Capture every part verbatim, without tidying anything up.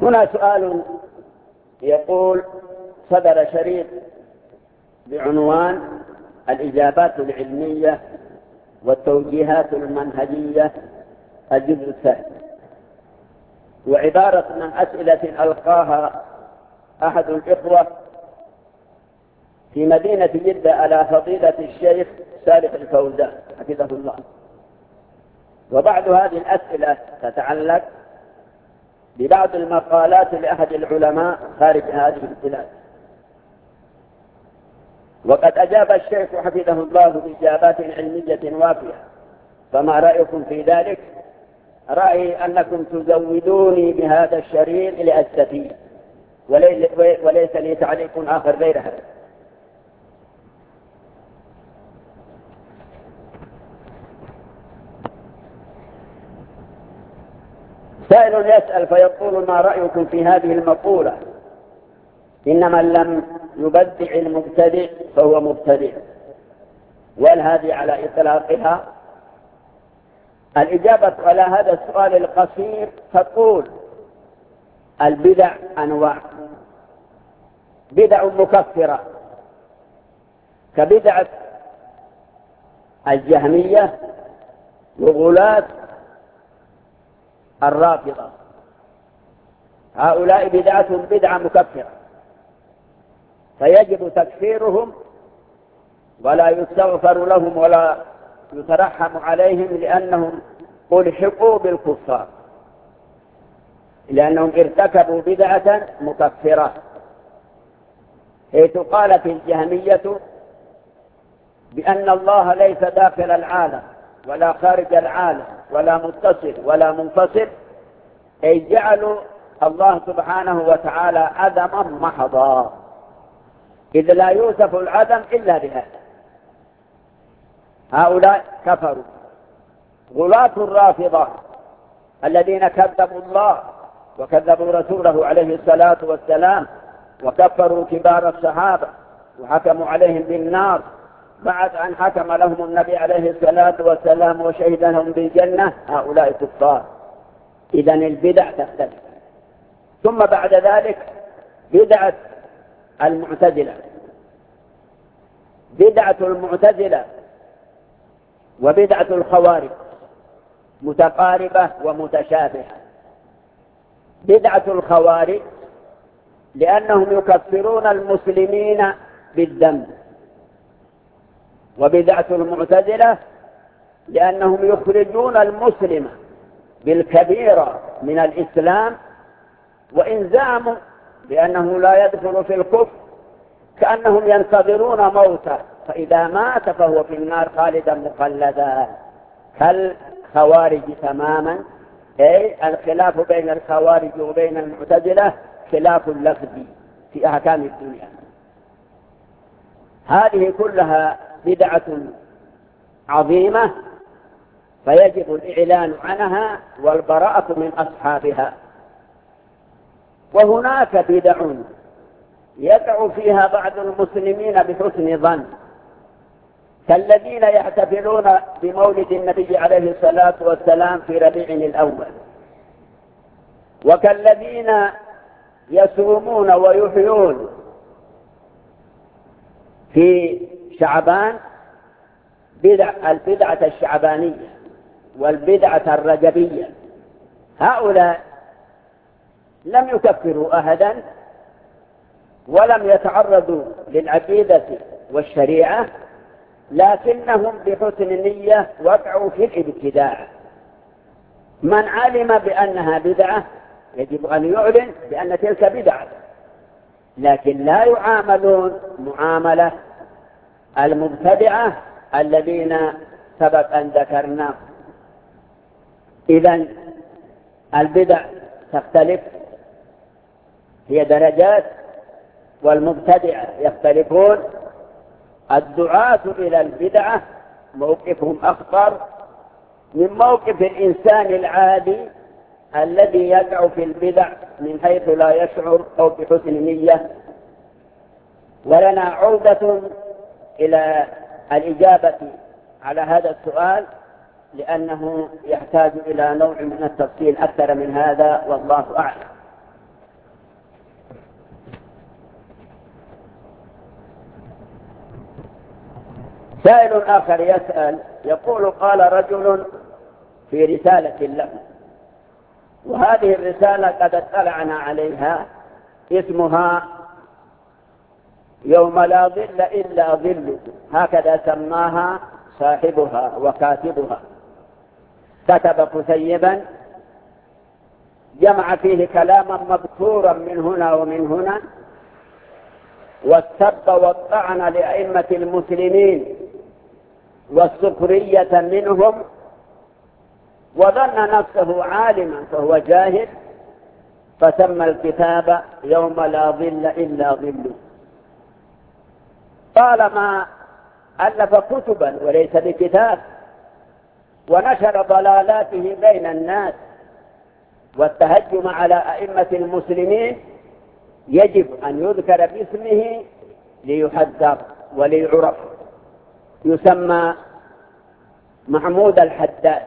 هنا سؤال يقول: صدر شريط بعنوان الإجابات العلمية والتوجيهات المنهجية الجزء الثاني، وعبارة من أسئلة ألقاها أحد الإخوة في مدينة جدة على فضيلة الشيخ صالح الفوزان حفظه الله. وبعض هذه الأسئلة تتعلق ببعض المقالات لأحد العلماء خارج هذه البلاد، وقد أجاب الشيخ حفظه الله بإجابات علمية وافية، فما رأيكم في ذلك؟ رأيي أنكم تزودوني بهذا الشريط لأستفيد، وليس لي تعليق آخر غير هذا. سائل يسأل فيقول: ما رأيكم في هذه المقولة: إن من لم يبدع المبتدع فهو مبتدع؟ وهل هذه على إطلاقها؟ الإجابة على هذا السؤال القصير تقول: البدع أنواع، بدع مكفرة كبدعة الجهمية وغلاة الرافضة، هؤلاء بدعتهم بدعة مكفرة، فيجب تكفيرهم ولا يستغفر لهم ولا يترحم عليهم، لأنهم ألحقوا بالكفار، لأنهم ارتكبوا بدعة مكفرة. حيث قالت الجهمية بأن الله ليس داخل العالم ولا خارج العالم ولا متصل ولا منفصل، أي جعلوا الله سبحانه وتعالى عدما محضا، إذ لا يوصف العدم إلا بهذا. هؤلاء كفروا. غلاة الرافضة الذين كذبوا الله وكذبوا رسوله عليه الصلاة والسلام وكفروا كبار الصحابة وحكموا عليهم بالنار بعد أن حكم لهم النبي عليه الصلاة والسلام وشهد لهم بالجنة، هؤلاء كفار. إذن البدع تختلف. ثم بعد ذلك بدعة المعتزلة. بدعة المعتزلة وبدعة الخوارج متقاربة ومتشابهة. بدعة الخوارج لأنهم يكفرون المسلمين بالذنب، وبدعة المعتزلة لأنهم يخرجون المسلم بالكبيرة من الإسلام، وإن زعموا بأنه لا يدخل في الكفر كأنهم ينتظرون موته، فإذا مات فهو في النار خالدا مخلدا كالخوارج تماما. أي الخلاف بين الخوارج وبين المعتزلة خلاف لفظي في أحكام الدنيا. هذه كلها بدعة عظيمة، فيجب الإعلان عنها والبراءة من أصحابها. وهناك بدع يقع فيها بعض المسلمين بحسن ظن، كالذين يحتفلون بمولد النبي عليه الصلاة والسلام في ربيع الأول، وكالذين يصومون ويحيون في شعبان بدع البدعة الشعبانية والبدعة الرجبية. هؤلاء لم يكفروا أحدا ولم يتعرضوا للعقيدة والشريعة، لكنهم بحسن النية وقعوا في الابتداع. من علم بأنها بدعة يجب أن يعلن بأن تلك بدعة، لكن لا يعاملون معاملة المبتدعة الذين سبق أن ذكرنا. إذن البدع تختلف، هي درجات، والمبتدعة يختلفون. الدعاة إلى البدعة موقفهم أخطر من موقف الإنسان العادي الذي يقع في البدع من حيث لا يشعر أو بحسن نية. ولنا عودة إلى الإجابة على هذا السؤال، لأنه يحتاج إلى نوع من التفصيل أكثر من هذا، والله أعلم. سائل آخر يسأل يقول: قال رجل في رسالة له، وهذه الرسالة قد اطلعنا عليها، اسمها يوم لا ظل إلا ظل، هكذا سماها صاحبها وكاتبها. كتب كتيبا جمع فيه كلاما مذكورا من هنا ومن هنا، والسب والطعن لأئمة المسلمين والسخرية منهم، وظن نفسه عالما فهو جاهل، فسمى الكتاب يوم لا ظل إلا ظل. طالما ألف كتبا وليس بكتاب، ونشر ضلالاته بين الناس والتهجم على أئمة المسلمين، يجب أن يذكر باسمه ليحذر وليعرف. يسمى محمود الحداد،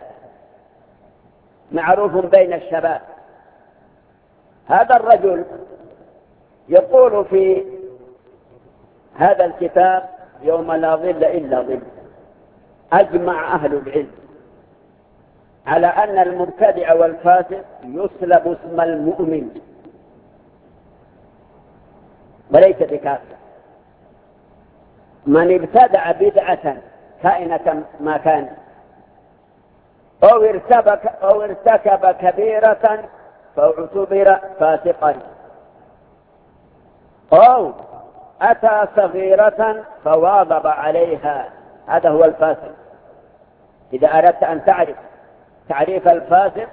معروف بين الشباب. هذا الرجل يقول في هذا الكتاب يوم لا ظل إلا ظل: أجمع أهل العلم على أن المبتدع والفاسق يسلب اسم المؤمن وليس بكافر. من ابتدع بدعة كائنة ما كان، أو ارتكب, أو ارتكب كبيرة فاعتبر فاسقا، أو أتى صغيرة فواظب عليها، هذا هو الفاسق. إذا أردت أن تعرف تعريف الفاسق: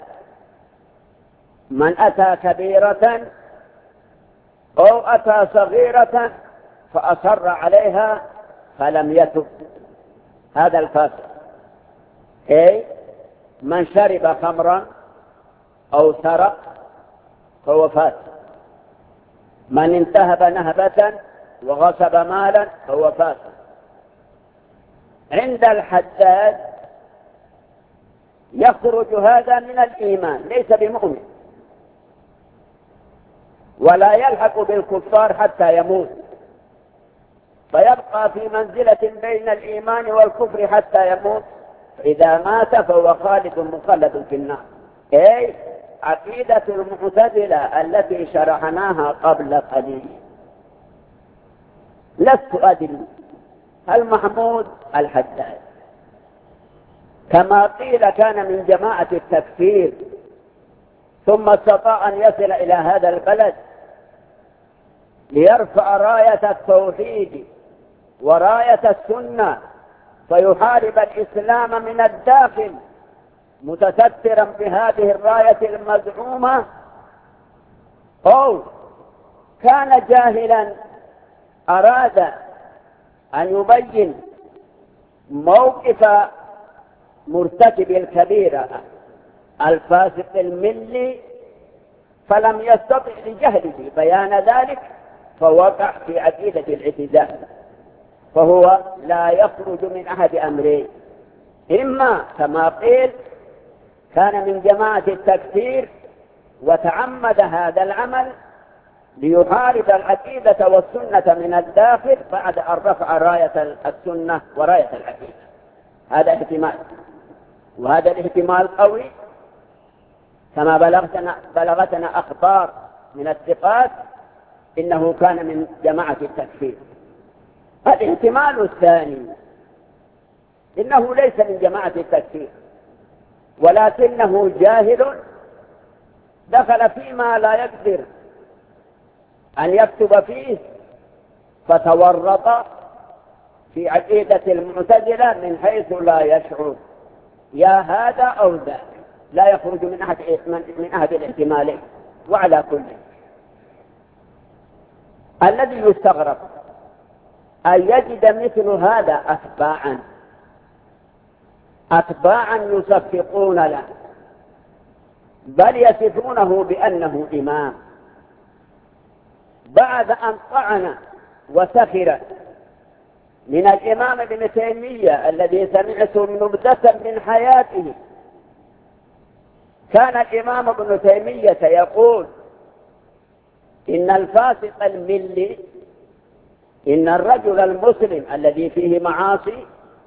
من أتى كبيرة أو أتى صغيرة فأصر عليها فلم يتب، هذا الفاسق. أي من شرب خمرا أو سرق فهو فاسق، من انتهب نهبة وغصب مالا فهو فاسق. عند الحداد يخرج هذا من الإيمان، ليس بمؤمن، ولا يلحق بالكفار حتى يموت، فيبقى في منزلة بين الإيمان والكفر حتى يموت. فإذا مات فهو خالد مخلد في النار. أي عقيدة المعتزلة التي شرحناها قبل قليل. لست أدري هل محمود الحداد كما قيل كان من جماعة التكفير ثم استطاع أن يصل إلى هذا البلد ليرفع راية التوحيد وراية السنة، فيحارب الإسلام من الداخل متسترا بهذه الراية المزعومة، أو كان جاهلا أراد أن يبين موقف مرتكب الكبيرة الفاسق الملي فلم يستطع لجهله بيان ذلك، فوقع في عقيدة الاعتزال. فهو لا يخرج من أحد أمرين: إما كما قيل كان من جماعة التكفير وتعمد هذا العمل ليحارب العقيدة والسنة من الداخل بعد أن رفع راية السنة وراية العقيدة. هذا احتمال، وهذا الاحتمال قوي كما بلغتنا, بلغتنا أخبار من الثقات إنه كان من جماعة التكفير. الاحتمال الثاني إنه ليس من جماعة التكفير، ولكنه جاهل دخل فيما لا يقدر أن يكتب فيه، فتورط في عقيدة المعتزلة من حيث لا يشعر، يا هذا أو ذاك، لا يخرج من أحد من أحد الاحتمالين. وعلى كل الذي يستغرب أن يجد مثل هذا أتباعا أتباعا يصفقون له، بل يصفونه بأنه إمام، بعد أن طعن وسخر من الإمام ابن تيمية الذي سمعت نبذة من حياته. كان الإمام ابن تيمية يقول: إن الفاسق الملي، إن الرجل المسلم الذي فيه معاصي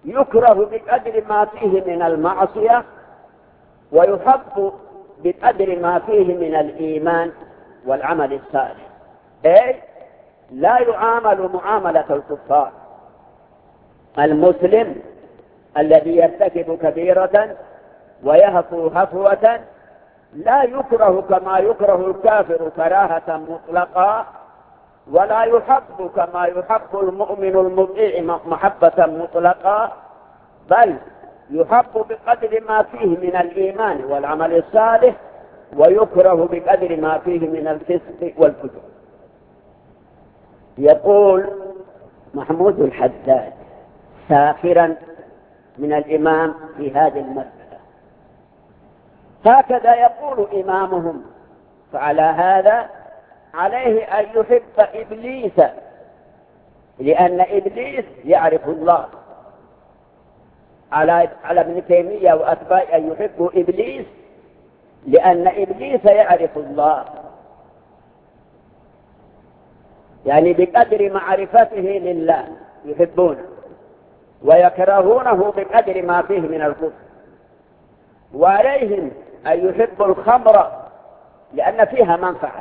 يكره بقدر ما فيه من المعصية، ويحب بقدر ما فيه من الإيمان والعمل الصالح، أي لا يعامل معاملة الكفار. المسلم الذي يرتكب كبيرة ويهفو هفوة لا يكره كما يكره الكافر كراهة مطلقة، ولا يحب كما يحب المؤمن المطيع محبة مطلقة، بل يحب بقدر ما فيه من الإيمان والعمل الصالح، ويكره بقدر ما فيه من الفسق والفجور. يقول محمود الحداد ساخرا من الإمام في هذه المسألة: هكذا يقول إمامهم، فعلى هذا عليه أن يحب إبليس، لأن إبليس يعرف الله. على على ابن تيمية وأتباعه أن يحبوا إبليس لأن إبليس يعرف الله، يعني بقدر معرفته لله يحبونه، ويكرهونه بقدر ما فيه من الكفر. وعليهم أن يحبوا الخمر لأن فيها منفعة،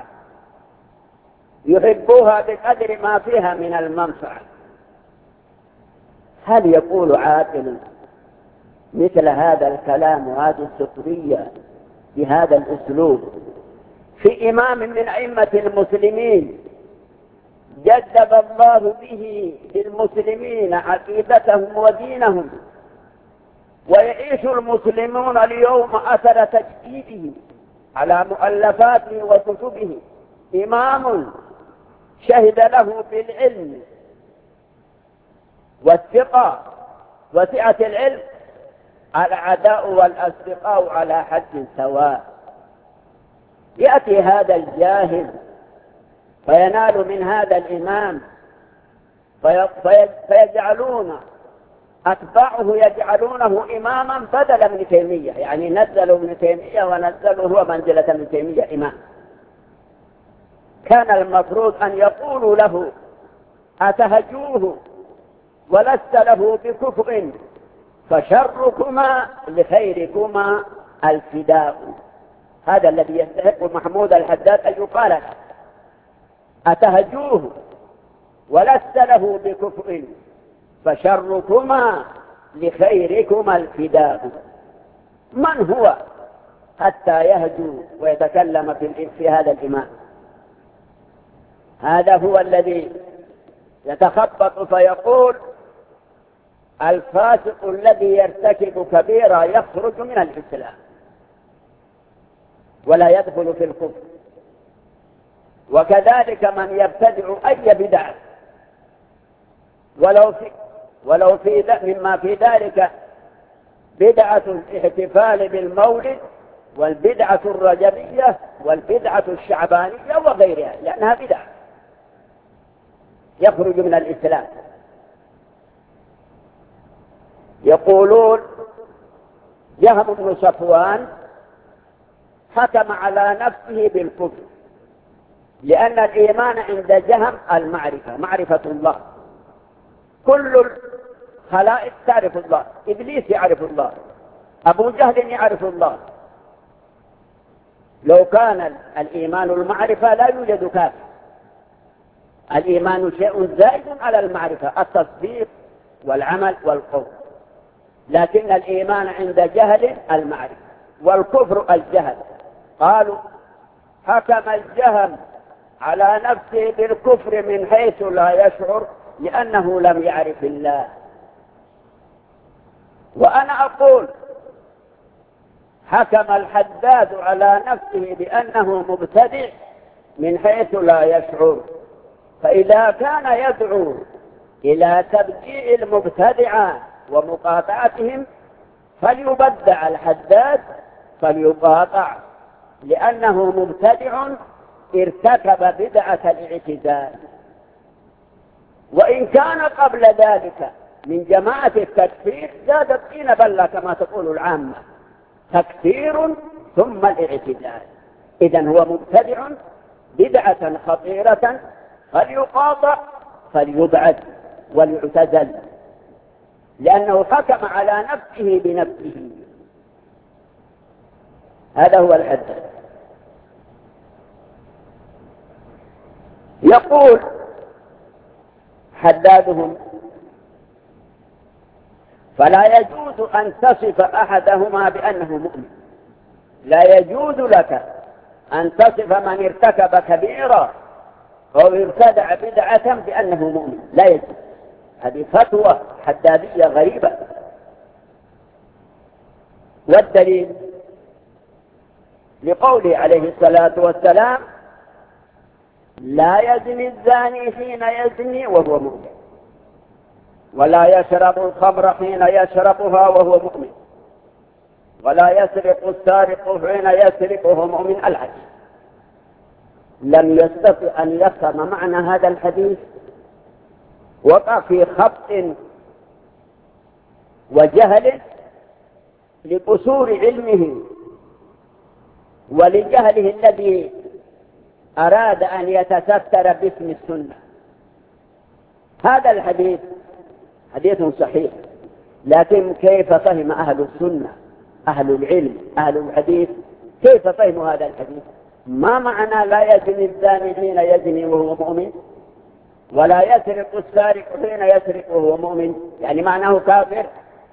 يحبوها بقدر ما فيها من المنفعة. هل يقول عاقل مثل هذا الكلام وهذه السطرية بهذا الأسلوب في إمام من أئمة المسلمين جدد الله به للمسلمين عقيدتهم ودينهم، ويعيش المسلمون اليوم أثر تجديده على مؤلفاته وكتبه؟ إمام شهد له بالعلم والثقة وسعة العلم، الأعداء والأصدقاء على حد سواء. يأتي هذا الجاهل فينال من هذا الإمام فيجعلون أتباعه يجعلونه إماما بدل ابن تيمية، يعني نزلوا ابن تيمية ونزلوا هو منزلة ابن تيمية إمام. كان المفروض أن يقولوا له: أتهجوه ولست له بكفء، فشركما لخيركما الفداء. هذا الذي يستحق محمود الحداد أن يقال له: أتهجوه ولست له بكفء، فشركما لخيركما الفداء. من هو حتى يهجو ويتكلم في هذا الإمام؟ هذا هو الذي يتخبط فيقول: الفاسق الذي يرتكب كبيرة يخرج من الإسلام ولا يدخل في الكفر. وكذلك من يبتدع أي بدعة، ولو في ولو في مما في ذلك بدعة الاحتفال بالمولد والبدعة الرجبية والبدعة الشعبانية وغيرها، لأنها بدعة، يخرج من الإسلام. يقولون جهم بن صفوان حكم على نفسه بالكفر، لأن الإيمان عند جهم المعرفة، معرفة الله. كل الخلائق تعرف الله، إبليس يعرف الله، أبو جهل يعرف الله. لو كان الإيمان المعرفة لا يوجد كافر. الإيمان شيء زائد على المعرفة، التصديق والعمل والقول، لكن الإيمان عند جهل المعرفة والكفر الجهل. قالوا: حكم الجهم على نفسه بالكفر من حيث لا يشعر لأنه لم يعرف الله. وأنا أقول: حكم الحداد على نفسه بأنه مبتدع من حيث لا يشعر. فإذا كان يدعو إلى تبديع المبتدعة ومقاطعتهم فليبدع الحداد، فليقاطع، لأنه مبتدع ارتكب بدعة الاعتزال. وإن كان قبل ذلك من جماعة التكفير زاد الطين بلة كما تقول العامة، تكفير ثم الاعتزال. إذن هو مبتدع بدعة خطيرة، فليقاطع فليبعد وليعتزل. لأنه حكم على نفسه بنفسه. هذا هو الحد. يقول حدادهم: فلا يجوز أن تصف أحدهما بأنه مؤمن. لا يجوز لك أن تصف من ارتكب كبيرة أو ابتدع بدعة بأنه مؤمن، لا يجوز. هذه فتوى حدادية غريبة. والدليل لقوله عليه الصلاة والسلام: لا يزني الزاني حين يزني وهو مؤمن، ولا يشرب الخمر حين يشربها وهو مؤمن، ولا يسرق السارق حين يسرق وهو مؤمن. الحديث لم يستطع أن يفهم معنى هذا الحديث، وقع في خبط وجهل لقصور علمه ولجهله الذي أراد أن يتستر باسم السنة. هذا الحديث حديث صحيح، لكن كيف فهم أهل السنة أهل العلم أهل الحديث كيف فهموا هذا الحديث؟ ما معنى لا يزني الزاني حين يزني وهو مؤمن، ولا يسرق السارق حين يسرق وهو مؤمن؟ يعني معناه كافر.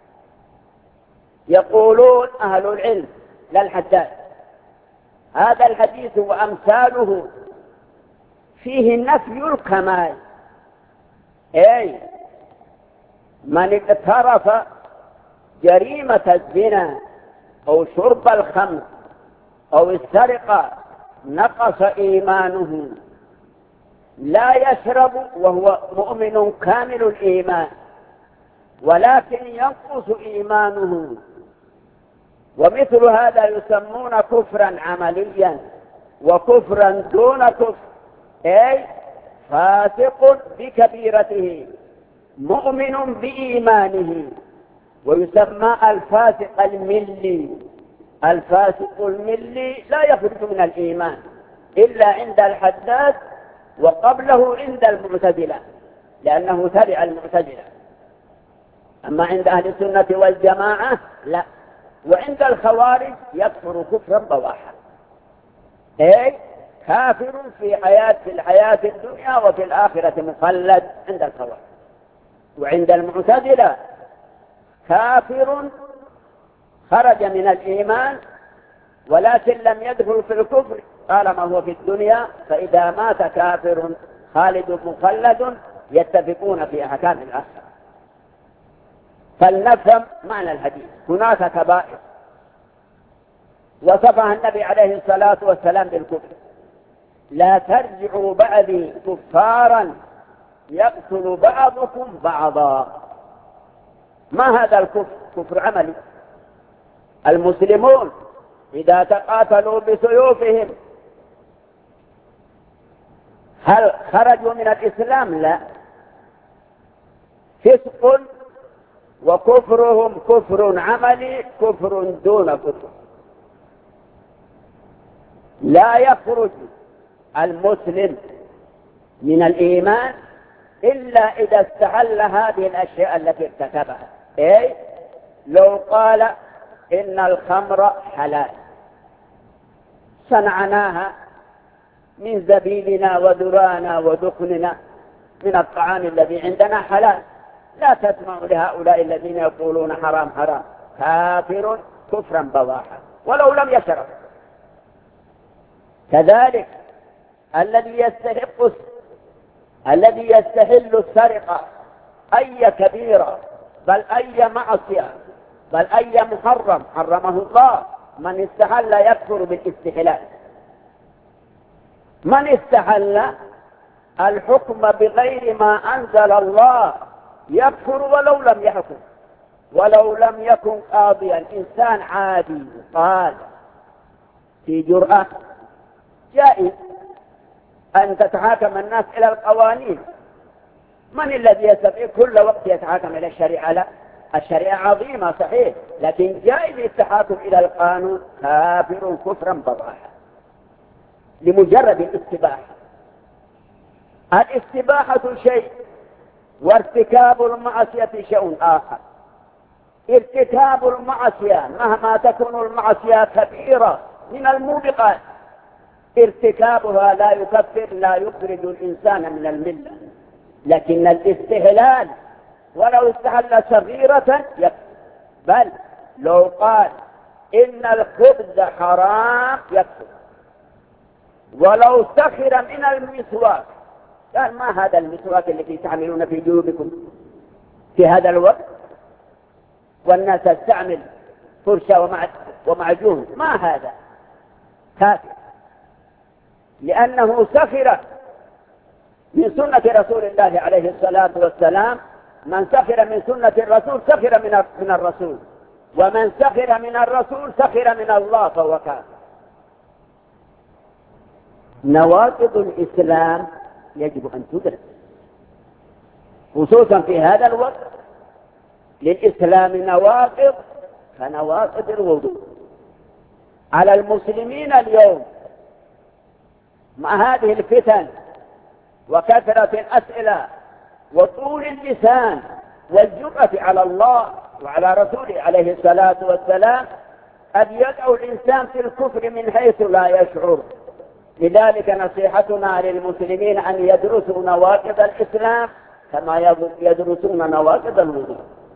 يقولون أهل العلم لا الحداد: هذا الحديث وأمثاله فيه نفي الكمال، أي من اقترف جريمة الزنا أو شرب الخمر أو السرقة نقص إيمانه، لا يشرب وهو مؤمن كامل الإيمان، ولكن ينقص إيمانه. ومثل هذا يسمون كفرا عمليا وكفرا دون كفر، أي فاسق بكبيرته مؤمن بإيمانه، ويسمى الفاسق الملي. الفاسق الملي لا يخرج من الإيمان إلا عند الحداد، وقبله عند المعتزلة لأنه تبع المعتزلة. أما عند أهل السنة والجماعة لا. وعند الخوارج يكفر كفرا بواحا، أي كافر في حياة في الحياة الدنيا وفي الآخرة مخلد عند الخوارج. وعند المعتزلة كافر خرج من الإيمان ولكن لم يدخل في الكفر طالما هو في الدنيا، فإذا مات كافر خالد مخلد يتفقون في أحكام الآخرة. فلنفهم معنى الحديث. هناك كبائر وصفها النبي عليه الصلاة والسلام بالكفر: لا ترجعوا بعدي كفارا يقتل بعضكم بعضا. ما هذا الكفر؟ كفر عملي. المسلمون إذا تقاتلوا بسيوفهم هل خرجوا من الإسلام؟ لا. فسق وكفرهم كفر عملي كفر دون كفر. لا يخرج المسلم من الإيمان إلا إذا استحل هذه الأشياء التي ارتكبها. أي لو قال إن الخمر حلال صنعناها من زبيبنا وذرانا ودخننا من الطعام الذي عندنا حلال، لا تسمع لهؤلاء الذين يقولون حرام حرام. كافر كفرا بواحا ولو لم يشرب. كذلك الذي يستحق الذي يستحل السرقة أي كبيرة بل أي معصية بل أي محرم حرمه الله، من استحل يكفر بالاستحلال. من استحل الحكم بغير ما أنزل الله يكفر ولو لم يحكم، ولو لم يكن قاضيا. إنسان عادي قال في جرأة جائز أن تتحاكم الناس إلى القوانين. من الذي يستطيع كل وقت يتحاكم إلى الشريعة؟ لا، الشريعة عظيمة صحيح، لكن جائز التحاكم إلى القانون. كافر كفرا بواحا لمجرد الاستباحة. الاستباحة شيء وارتكاب المعصية شيء آخر. ارتكاب المعصية مهما تكون المعصية كبيرة من الموبقات، ارتكابها لا يكفر، لا يخرج الإنسان من الملة، لكن الاستهلال ولو استهل صغيرة يكفر. بل لو قال إن الخبز حرام يكفر، ولو سخر من المسواك قال ما هذا المسواك الذي تعملون في جيوبكم في هذا الوقت والناس تستعمل فرشة ومعجون، ما هذا؟ كافر، لأنه سخر من سنة رسول الله عليه الصلاة والسلام. من سخر من سنة الرسول سخر من من الرسول، ومن سخر من الرسول سخر من الله فهو كافر. نواقض الإسلام يجب أن تدرس، خصوصا في هذا الوقت للإسلام نواقض كنواقض الوضوء. على المسلمين اليوم مع هذه الفتن وكثرة الأسئلة وطول اللسان والجرأة على الله وعلى رسوله عليه الصلاة والسلام أن يدعو الإنسان في الكفر من حيث لا يشعر. لذلك نصيحتنا للمسلمين أن يدرسوا نواقض الإسلام كما يدرسون نواقض الوضوء.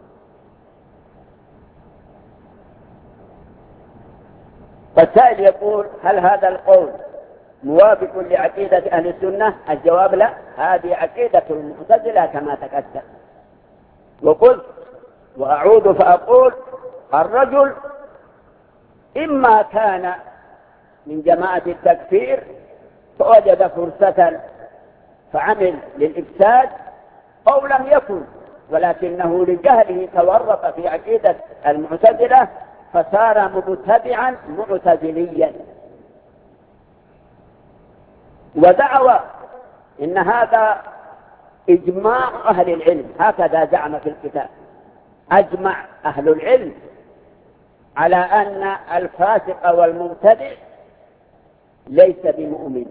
فالسائل يقول هل هذا القول موافق لعقيدة أهل السنة؟ الجواب لا، هذه عقيدة المعتزلة كما تقدم. وقلت وأعود فأقول الرجل إما كان من جماعة التكفير فوجد فرصة فعمل للإفساد، أو لم يكن ولكنه لجهله تورط في عقيدة المعتزلة فصار مبتدعا معتزليا. ودعوى إن هذا إجماع أهل العلم، هكذا زعم في الكتاب، أجمع أهل العلم على أن الفاسق والمبتدع ليس بمؤمن،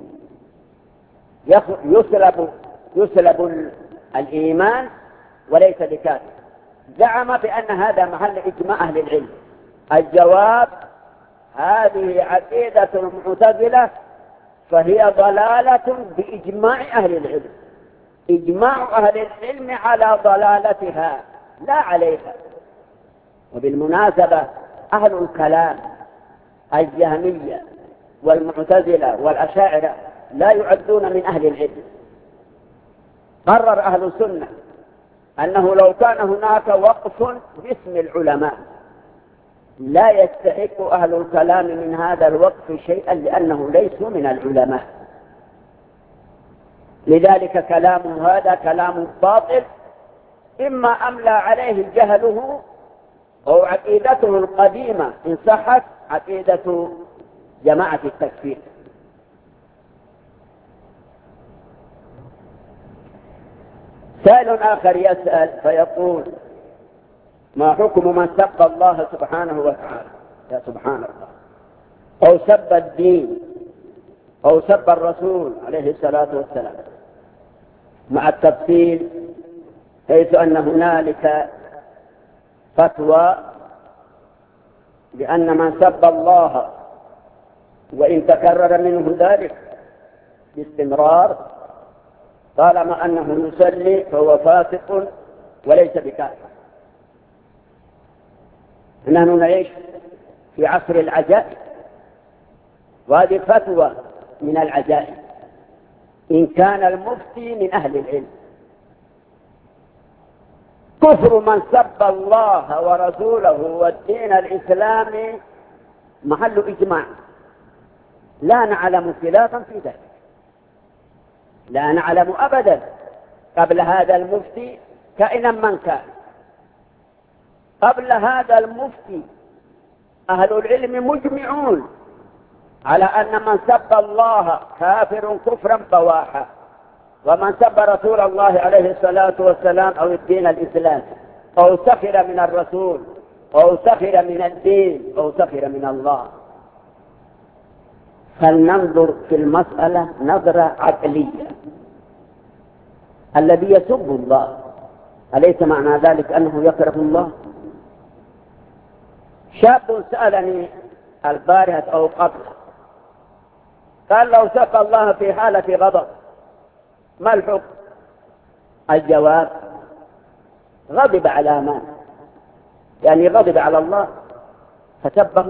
يسلب يسلب الإيمان وليس بكافر. زعم بأن هذا محل إجماع أهل العلم. الجواب هذه عقيدة المعتزلة فهي ضلالة بإجماع أهل العلم، إجماع أهل العلم على ضلالتها لا عليها. وبالمناسبة أهل الكلام الجهمية والمعتزلة والأشاعرة لا يعدون من أهل العلم. قرر أهل السنة أنه لو كان هناك وقف باسم العلماء لا يستحق أهل الكلام من هذا الوقف شيئا لأنه ليسوا من العلماء. لذلك كلامه هذا كلام باطل، إما أملى عليه جهله أو عقيدته القديمة إن صحت عقيدة جماعة التكفير. سائل آخر يسأل فيقول ما حكم من سب الله سبحانه وتعالى؟ يا سبحان الله، أو سب الدين أو سب الرسول عليه الصلاة والسلام، مع التفصيل حيث أن هنالك فتوى بأن من سب الله وإن تكرر منه ذلك باستمرار طالما أنه يصلي فهو فاسق وليس بكافر. نحن نعيش في عصر العجائب، وهذه فتوى من العجائب إن كان المفتي من أهل العلم. كفر من سب الله ورسوله والدين الإسلامي محل إجماع، لا نعلم خلافا في ذلك، لا نعلم أبدا قبل هذا المفتي كائنا من كان. قبل هذا المفتي أهل العلم مجمعون على أن من سب الله كافر كفرا بواحا، ومن سب رسول الله عليه الصلاة والسلام أو الدين الإسلامي أو سخر من الرسول أو سخر من الدين أو سخر من الله. فلننظر في المسألة نظرة عقلية. الذي يسب الله أليس معنى ذلك أنه يكره الله؟ شاب سألني البارحة أو قبل، قال لو سب الله في حالة غضب ما الحكم؟ الجواب: غضب على من؟ يعني غضب على الله فسبه،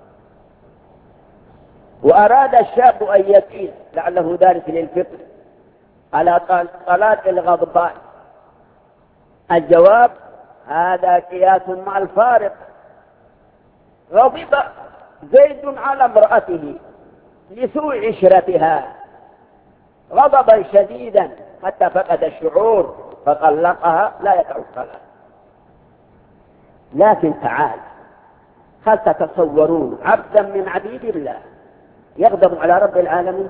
وأراد الشاب أن يقيس لعله دارس للفقه على طلاق الغضبان. الجواب: هذا قياس مع الفارق. غضب زيد على امرأته لسوء عشرتها غضبا شديدا حتى فقد الشعور فطلقها، لا يقع الطلاق. لكن تعال، هل تتصورون عبدا من عبيد الله يغضب على رب العالمين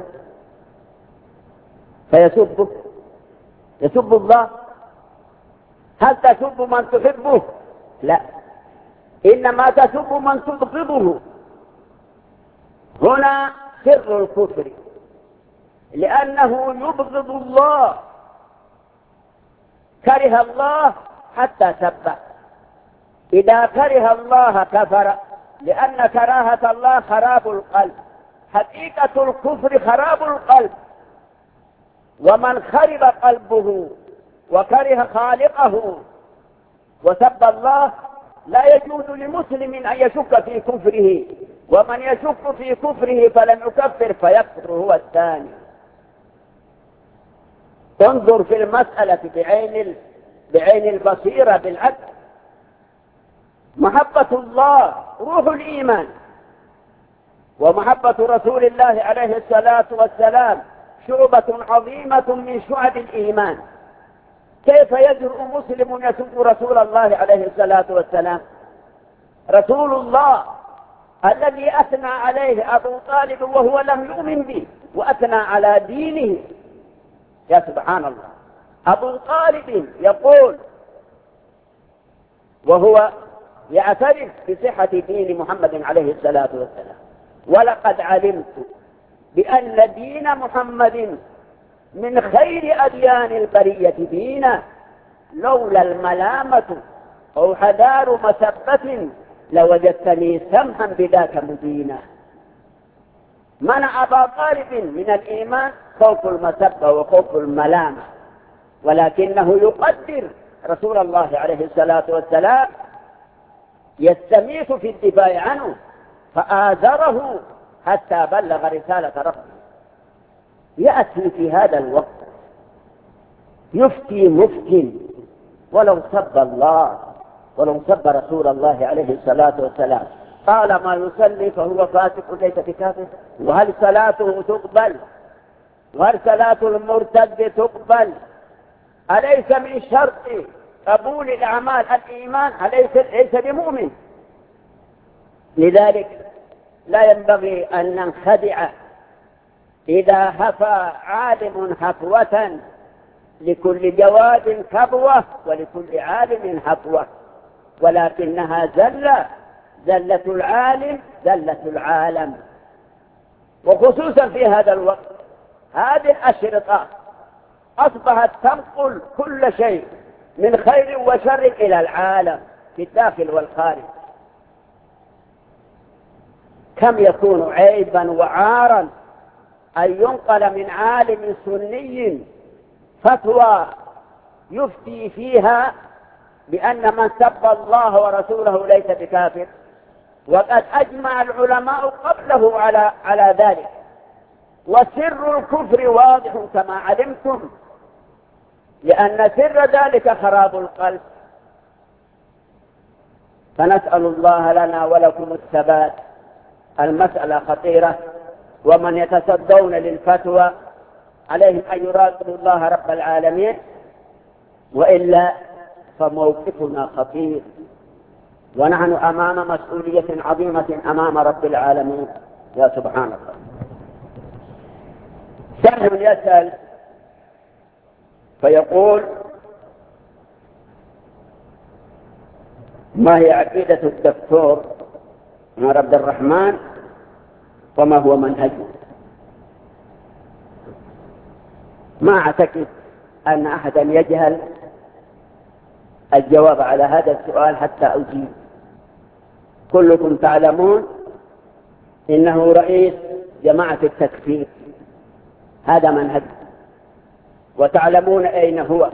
فيسبه؟ يسب الله؟ هل تسب من تحبه؟ لا، إنما تسب من تبغضه. هنا سر الكفر، لأنه يبغض الله، كره الله حتى سبه. إذا كره الله كفر، لأن كراهة الله خراب القلب. حقيقة الكفر خراب القلب، ومن خرب قلبه وكره خالقه وسب الله لا يجوز لمسلم أن يشك في كفره، ومن يشك في كفره فلن يكفر فيكفر هو الثاني. انظر في المسألة بعين بعين البصيرة بالعدل. محبة الله روح الإيمان، ومحبة رسول الله عليه الصلاة والسلام شعبة عظيمة من شعب الإيمان. كيف يجرؤ مسلم يسب رسول الله عليه الصلاة والسلام؟ رسول الله الذي أثنى عليه أبو طالب وهو لم يؤمن به، وأثنى على دينه. يا سبحان الله، أبو طالب يقول وهو يعترف بصحة دين محمد عليه الصلاة والسلام: ولقد علمت بأن دين محمد من خير أديان البرية دينا، لولا الملامة أو حذار مسبة لوجدتني سمحا بذاك مبينا. منع أبا طالب من الإيمان خوف المسبة وخوف الملامة، ولكنه يقدر رسول الله عليه الصلاة والسلام، يستميت في الدفاع عنه، فآزره حتى بلغ رسالة ربه. يأتي في هذا الوقت يفتي مفتي ولو سب الله ولو سب رسول الله عليه الصلاة والسلام، طالما يصلي فهو فاسق ليس بكافر. وهل صلاته تقبل؟ وهل صلاة المرتد تقبل؟ أليس من شرط قبول الأعمال الإيمان؟ أليس ليس بمؤمن؟ لذلك لا ينبغي أن ننخدع إذا هفى عالم هفوة. لكل جواد كبوة ولكل عالم هفوة، ولكنها زلة، زلة العالم زلة العالم. وخصوصا في هذا الوقت هذه الأشرطة أصبحت تنقل كل شيء من خير وشر إلى العالم في الداخل والخارج. كم يكون عيبا وعارا أن ينقل من عالم سني فتوى يفتي فيها بأن من سب الله ورسوله ليس بكافر، وقد أجمع العلماء قبله على على ذلك. وسر الكفر واضح كما علمتم، لأن سر ذلك خراب القلب. فنسأل الله لنا ولكم الثبات. المسألة خطيرة، ومن يتصدون للفتوى عليهم أن يراقبوا الله رب العالمين، وإلا فموقفنا خطير، ونحن أمام مسؤولية عظيمة أمام رب العالمين. يا سبحان الله. سائل يسأل فيقول: ما هي عقيدة الدكتور عمر عبد الرحمن وما هو منهجه؟ ما أعتقد أن أحدا يجهل الجواب على هذا السؤال حتى أجيب. كلكم تعلمون إنه رئيس جماعة التكفير، هذا منهج، وتعلمون أين هو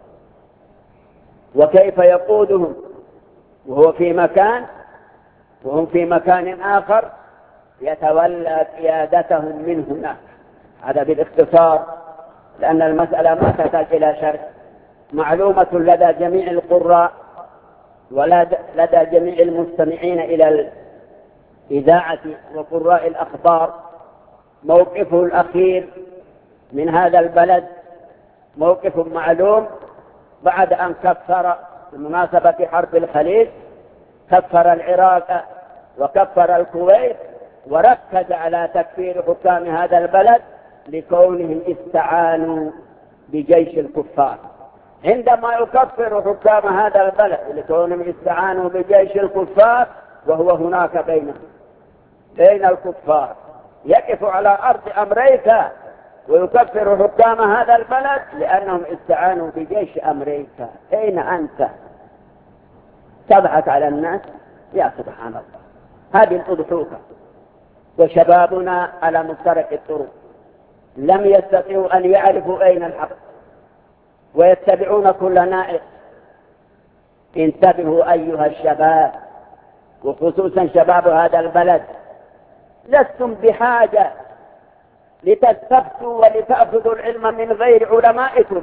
وكيف يقودهم، وهو في مكان وهم في مكان آخر، يتولى قيادتهم من هناك. هذا بالاختصار، لأن المسألة ما تحتاج إلى شرح، معلومة لدى جميع القراء ولدى جميع المستمعين إلى الإذاعة وقراء الأخبار. موقفه الأخير من هذا البلد موقف معلوم، بعد أن كفر بمناسبة حرب الخليج، كفر العراق وكفر الكويت، وركز على تكفير حكام هذا البلد لكونهم استعانوا بجيش الكفار. عندما يكفر حكام هذا البلد لكونهم استعانوا بجيش الكفار وهو هناك بينهم بين الكفار، يقف على أرض أمريكا ويكفر حكام هذا البلد لأنهم استعانوا بجيش أمريكا. أين أنت؟ تضحك على الناس؟ يا سبحان الله، هذه الأضحوكة. وشبابنا على مفترق الطرق لم يستطيعوا أن يعرفوا أين الحق ويتبعون كل نائق. انتبهوا أيها الشباب، وخصوصا شباب هذا البلد، لستم بحاجة لتستفتوا ولتأخذوا العلم من غير علمائكم.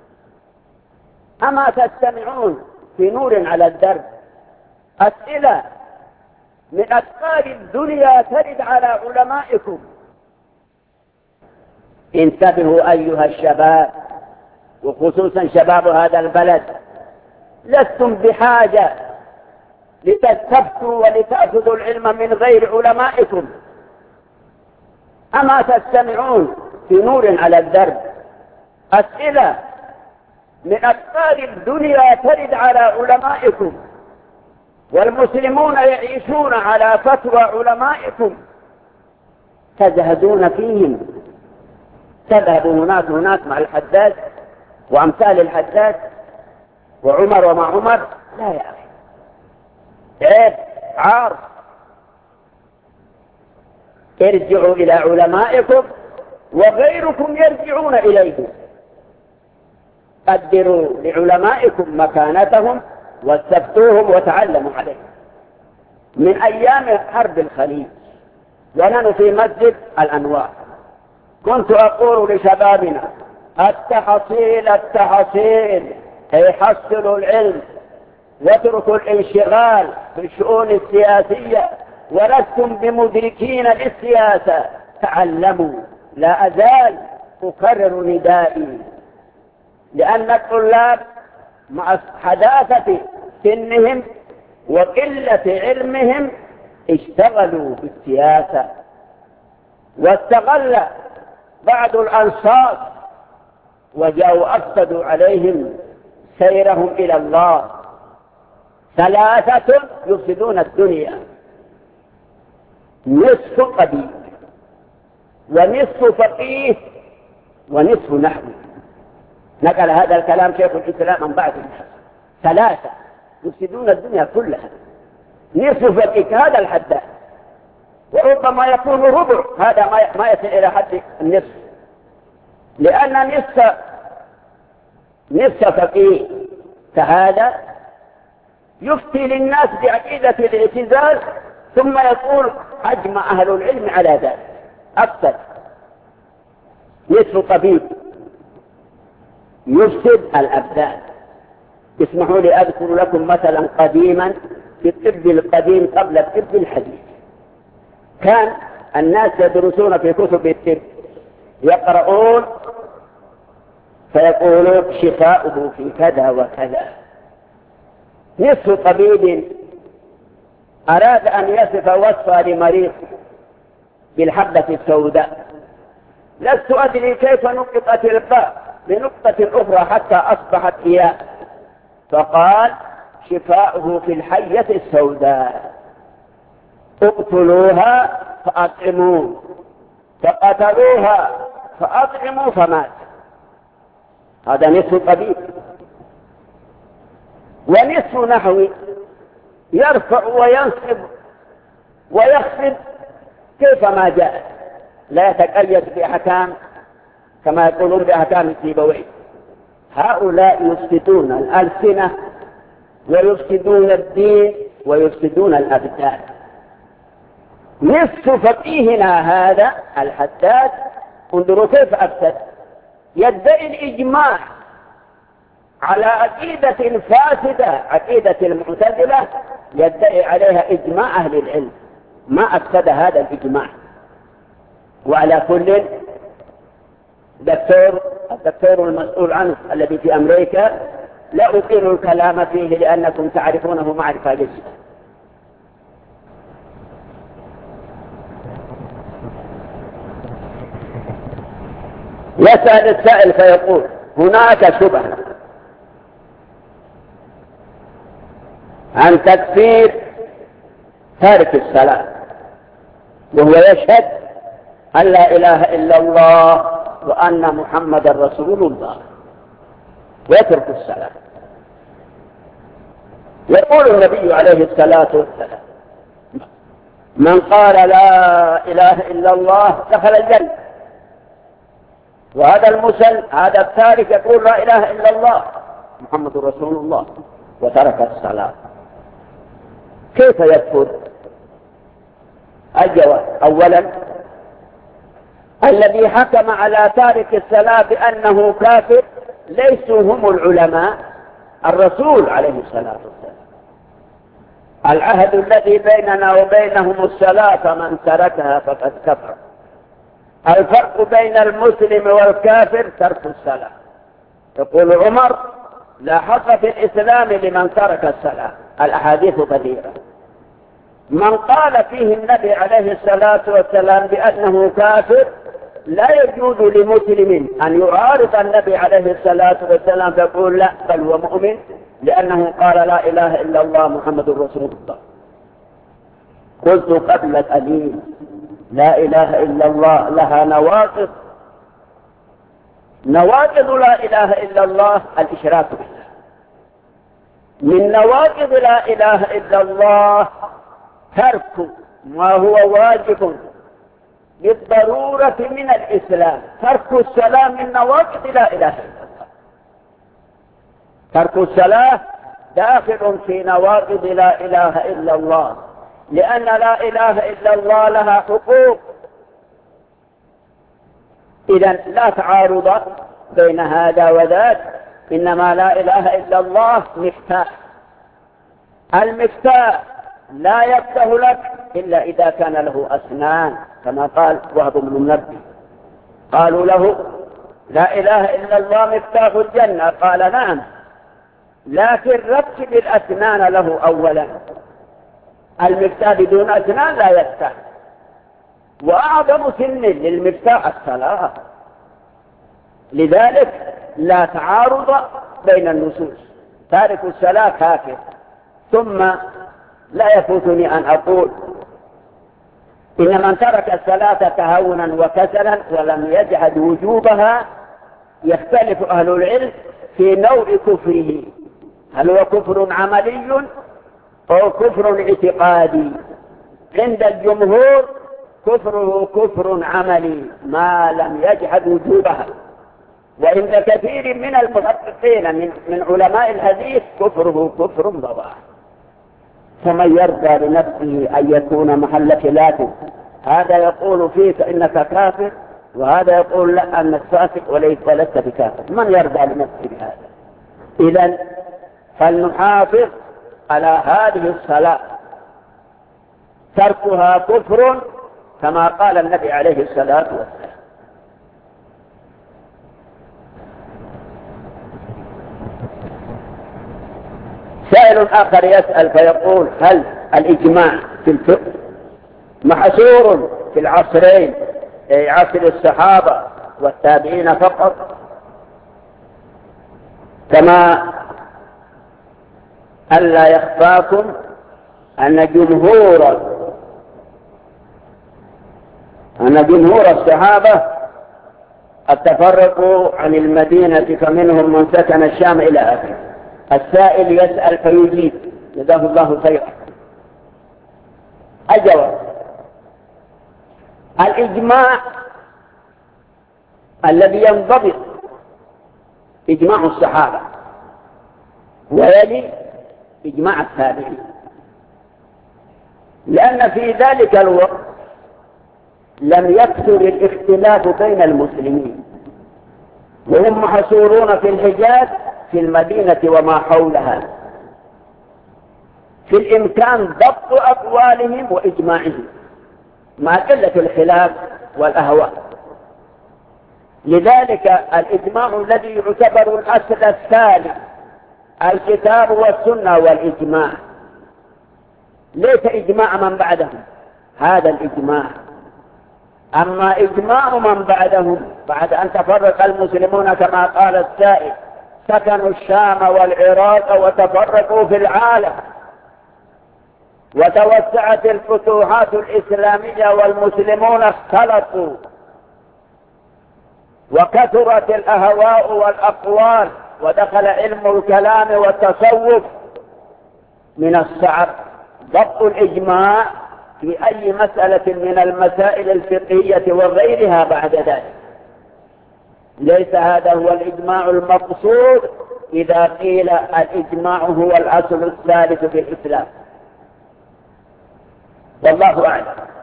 أما تستمعون في نور على الدرب أسئلة من أسفار الدنيا ترد على علمائكم. انتبهوا أيها الشباب، وخصوصا شباب هذا البلد، لستم بحاجة لتستفتوا ولتأخذوا العلم من غير علمائكم. أما تستمعون في نور على الدرب أسئلة من أسفار الدنيا ترد على علمائكم، والمسلمون يعيشون على فتوى علمائكم، تزهدون فيهم. تذهب هناك هناك مع الحداد وأمثال الحداد وعمر ومع عمر، لا يا أخي، عيب، عار. ارجعوا إلى علمائكم وغيركم يرجعون إليهم. قدروا لعلمائكم مكانتهم واستفتوهم وتعلموا عليهم. من أيام حرب الخليج ونحن في مسجد الأنوار كنت أقول لشبابنا: التحصيل التحصيل، أي حصلوا العلم واتركوا الانشغال في الشؤون السياسية، ولستم بمدركين للسياسة، تعلموا. لا أزال أكرر ندائي، لأن الطلاب مع حداثة سنهم وقلة علمهم اشتغلوا بالسياسة، واستغل بعض الأنصار وجاءوا أفسدوا عليهم سيرهم إلى الله. ثلاثة يفسدون الدنيا: نصف قبيل، ونصف فقيه، ونصف نحوي. نقل هذا الكلام شيخ الإسلام من بعد الناس. ثلاثة يفسدون الدنيا كلها: نصف فقيه، هذا الحداد، وربما يكون ربع، هذا ما يصل إلى حد النصف، لأن نصف نصف فقيه كهذا يفتي للناس بعقيدة الاعتزال، ثم يقول أجمع أهل العلم على ذلك. أكثر نصف طبيب يفسد الأبدان. اسمحوا لي أذكر لكم مثلا قديما في الطب القديم قبل الطب الحديث. كان الناس يدرسون في كتب الطب، يقرؤون فيقولون شفاؤه في كذا وكذا. نصف طبيب أراد أن يصف وصفا لمريض بالحبة السوداء، لست أدري كيف نقطت الباء بنقطة أخرى حتى أصبحت إياه، فقال شفاؤه في الحية السوداء، اقتلوها فأطعموا، فقتلوها فأطعموا فمات. هذا نصف طبيب. ونصف نحوي يرفع وينصب ويخفض كيفما جاء، لا يتقيد بأحكام كما يقولون بأحكام السيبويه. هؤلاء يفسدون الألسنة ويفسدون الدين ويفسدون الأبدان. نصف فقيهنا هذا الحداد انظروا كيف أفسد، يدعي الإجماع على عقيدة فاسدة، عقيدة المعتزلة، يدعي عليها إجماع أهل العلم، ما أفسد هذا الإجماع. وعلى كل دكتور الدكتور المسؤول عنه الذي في أمريكا لا أطيل الكلام فيه لأنكم تعرفونه معرفة جيدة. يسأل السائل فيقول هناك شبهة عن تكفير تارك الصلاة وهو يشهد أن لا إله إلا الله وأن محمد رسول الله ويترك الصلاة. يقول النبي عليه الصلاة والسلام من قال لا إله إلا الله دخل الجنة، وهذا المسلم هذا التارك يقول لا إله إلا الله محمد رسول الله وترك الصلاة، كيف يكفر؟ الجواب: أولا الذي حكم على تارك الصلاة بأنه كافر ليسوا هم العلماء، الرسول عليه الصلاة والسلام. العهد الذي بيننا وبينهم الصلاة فمن تركها فقد كفر. الفرق بين المسلم والكافر ترك الصلاة. يقول عمر لا حظ في الإسلام لمن ترك الصلاة، الأحاديث كثيرة. من قال فيه النبي عليه الصلاة والسلام بأنه كافر لا يجوز لمسلم أن يعارض النبي عليه الصلاة والسلام فيقول لا بل هو مؤمن لأنه قال لا إله إلا الله محمد رسول الله. قلت قبل قليل لا إله إلا الله لها نواقض، نواقض لا إله إلا الله الإشراك بالله. من نواقض لا إله إلا الله ترك ما هو واجب بالضرورة من الإسلام. ترك الصلاة من نواقض لا إله إلا الله. ترك الصلاة داخل في نواقض لا إله إلا الله، لأن لا إله إلا الله لها حقوق. إذن لا تعارض بين هذا وذاك، إنما لا إله إلا الله مفتاح. المفتاح لا يفتح لك إلا إذا كان له أسنان، كما قال وهب بن منبه. قالوا له لا إله إلا الله مفتاح الجنة، قال نعم، لكن رتب الأسنان له أولا. المفتاح بدون أسنان لا يفتح. وأعظم سن للمفتاح الصلاة، لذلك لا تعارض بين النصوص. تارك الصلاة كافر. ثم لا يفوتني أن أقول إن من ترك الصلاة تهاونا وكسلا ولم يجحد وجوبها يختلف أهل العلم في نوع كفره، هل هو كفر عملي أو كفر اعتقادي. عند الجمهور كفره كفر عملي ما لم يجحد وجوبها، وعند كثير من المحققين من, من علماء الحديث كفره كفر ضواح. فمن يرضى لنفسه أن يكون محل خلاف، هذا يقول فيك إنك كافر وهذا يقول لا أنك فاسق وليس لست بكافر. من يرضى لنفسه بهذا؟ إذن فلنحافظ على هذه الصلاة، تركها كفر كما قال النبي عليه الصلاة والسلام. سائل آخر يسأل فيقول هل الإجماع في الفقه محصور في العصرين، عصر الصحابة والتابعين فقط، كما ألا يخفاكم أن جمهور أن جمهور الصحابة قد تفرقوا عن المدينة فمنهم من سكن الشام إلى آخره. السائل يسأل فيجيب جزاه الله خيرا. الجواب: الإجماع الذي ينضبط إجماع الصحابة ويلي إجماع التابعين، لأن في ذلك الوقت لم يكثر الاختلاف بين المسلمين، وهم محصورون في الحجاز في المدينة وما حولها، في الإمكان ضبط أقوالهم وإجماعهم مع قلة الخلاف والأهواء. لذلك الإجماع الذي يعتبر الأصل الثالث الكتاب والسنة والإجماع، ليس إجماع من بعدهم، هذا الإجماع. أما إجماع من بعدهم بعد أن تفرق المسلمون كما قال السائل: سكنوا الشام والعراق وتفرقوا في العالم، وتوسعت الفتوحات الإسلامية والمسلمون اختلطوا، وكثرت الأهواء والأقوال، ودخل علم الكلام والتصوف. من الصعب ضبط الإجماع في أي مسألة من المسائل الفقهية وغيرها بعد ذلك. ليس هذا هو الإجماع المقصود إذا قيل الإجماع هو الأصل الثالث في الإسلام، والله أعلم.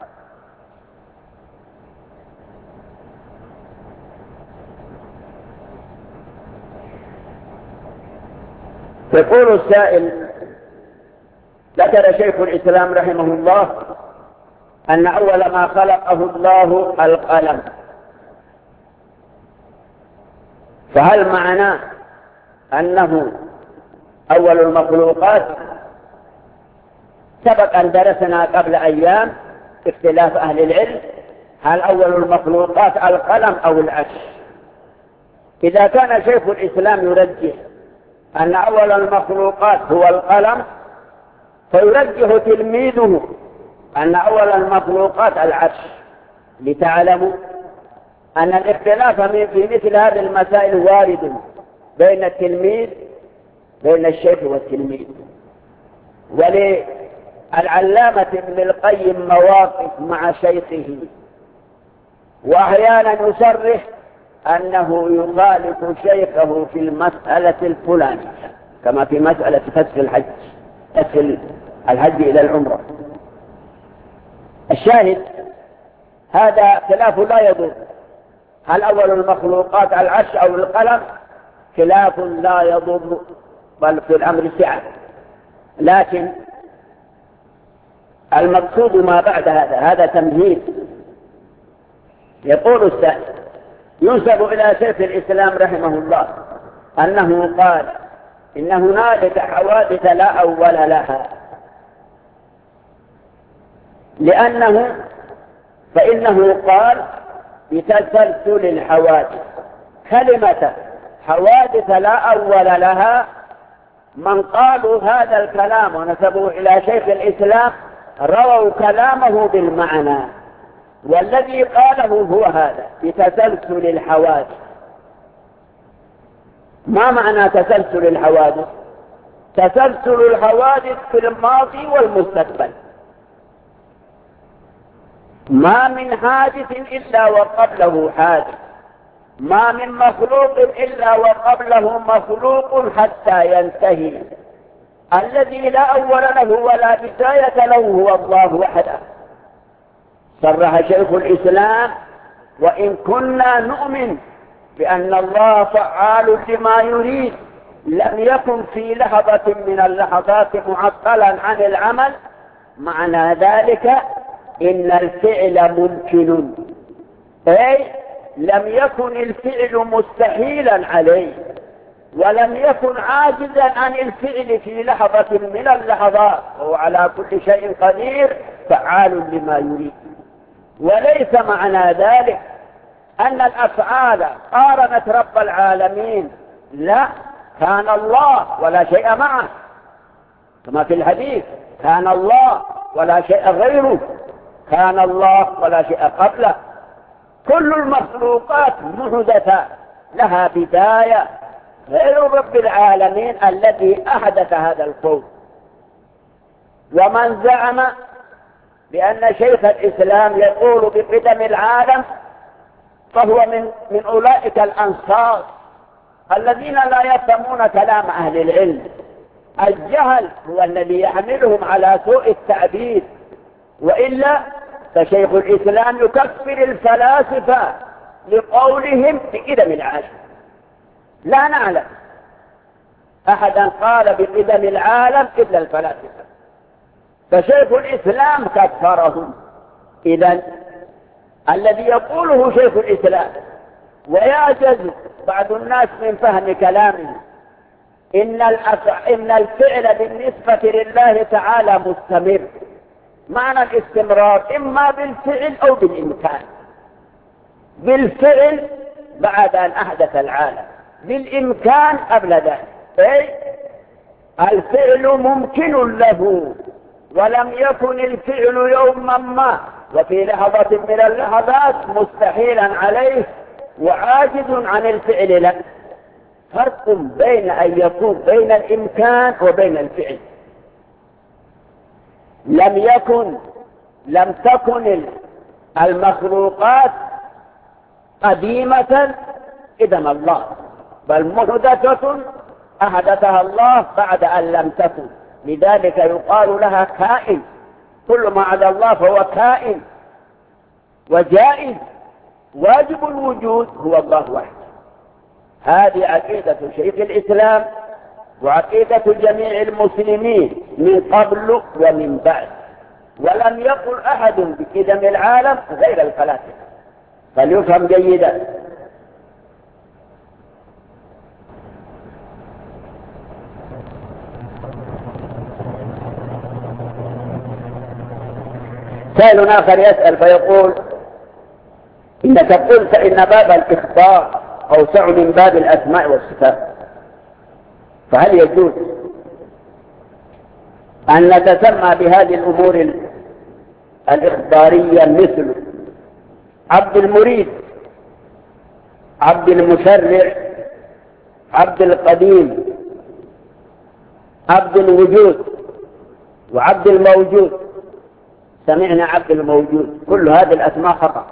يقول السائل: ذكر شيخ الإسلام رحمه الله أن أول ما خلقه الله القلم، فهل معناه أنه أول المخلوقات؟ سبق أن درسنا قبل أيام اختلاف أهل العلم هل أول المخلوقات القلم أو العرش. إذا كان شيخ الإسلام يرجح أن أول المخلوقات هو القلم، فيرجح تلميذه أن أول المخلوقات العرش، لتعلموا أن الاختلاف في مثل هذه المسائل وارد بين التلميذ بين الشيخ والتلميذ. وللعلامة ابن القيم مواقف مع شيخه، وأحيانا يصرح أنه يخالف شيخه في المسألة الفلانية، كما في مسألة فسخ الحج فسخ الحج إلى العمرة. الشاهد هذا خلاف لا يضر، هل أول المخلوقات العرش أو القلم؟ خلاف لا يضر، بل في الأمر سعة. لكن المقصود ما بعد هذا، هذا تمهيد. يقول السائل: ينسب إلى شيخ الإسلام رحمه الله أنه قال إن هنالك حوادث لا أول لها، لأنه فإنه قال بتسلسل الحوادث. كلمة حوادث لا أول لها، من قالوا هذا الكلام ونسبوا إلى شيخ الإسلام رووا كلامه بالمعنى، والذي قاله هو هذا بتسلسل الحوادث. ما معنى تسلسل الحوادث؟ تسلسل الحوادث في الماضي والمستقبل، ما من حادث إلا وقبله حادث، ما من مخلوق إلا وقبله مخلوق حتى ينتهي. الذي لا أول له ولا بداية له هو الله وحده. صرح شيخ الإسلام: وإن كنا نؤمن بأن الله فعال لما يريد، لم يكن في لحظة من اللحظات معطلا عن العمل، معنى ذلك إن الفعل ممكن، أي لم يكن الفعل مستحيلا عليه، ولم يكن عاجزا عن الفعل في لحظة من اللحظات، وهو على كل شيء قدير فعال لما يريد. وليس معنى ذلك أن الأفعال قارنت رب العالمين، لا، كان الله ولا شيء معه، كما في الحديث: كان الله ولا شيء غيره، كان الله ولا شيء قبله. كل المخلوقات محدثة لها بداية، غير رب العالمين الذي أحدث هذا الكون. ومن زعم بأن شيخ الإسلام يقول بقدم العالم فهو من من أولئك الأنصار الذين لا يفهمون كلام أهل العلم. الجهل هو الذي يحملهم على سوء التعبير، وإلا فشيخ الإسلام يكفر الفلاسفة لقولهم بقدم العالم. لا نعلم أحدا قال بقدم العالم إلا الفلاسفة، فشيخ الإسلام كفرهم. إذن الذي يقوله شيخ الإسلام ويعجز بعض الناس من فهم كلامه إن إن الفعل بالنسبة لله تعالى مستمر. معنى الاستمرار إما بالفعل أو بالإمكان. بالفعل بعد أن أحدث العالم، بالإمكان قبل ذلك. أي الفعل ممكن له ولم يكن الفعل يوما ما وفي لحظة من اللحظات مستحيلا عليه وعاجز عن الفعل له. فرق بين أن يكون بين الإمكان وبين الفعل. لم يكن لم تكن المخلوقات قديمة قدم الله، بل محدثة أحدثها الله بعد أن لم تكن، لذلك يقال لها كائن. كل ما عدا الله فهو كائن وجائز. واجب الوجود هو الله وحده. هذه عقيدة شيخ الإسلام وعقيدة جميع المسلمين من قبل ومن بعد، ولم يقل أحد بقدم العالم غير الفلاسفة، فليفهم جيدا. سائل آخر يسأل فيقول إنك قلت إن باب الإخبار أوسع من باب الأسماء والصفات، فهل يجوز أن نتسمى بهذه الأمور الإخبارية مثل عبد المريد، عبد المشرع، عبد القديم، عبد الوجود، وعبد الموجود؟ سمعنا عبد الموجود، كل هذه الأسماء خطأ.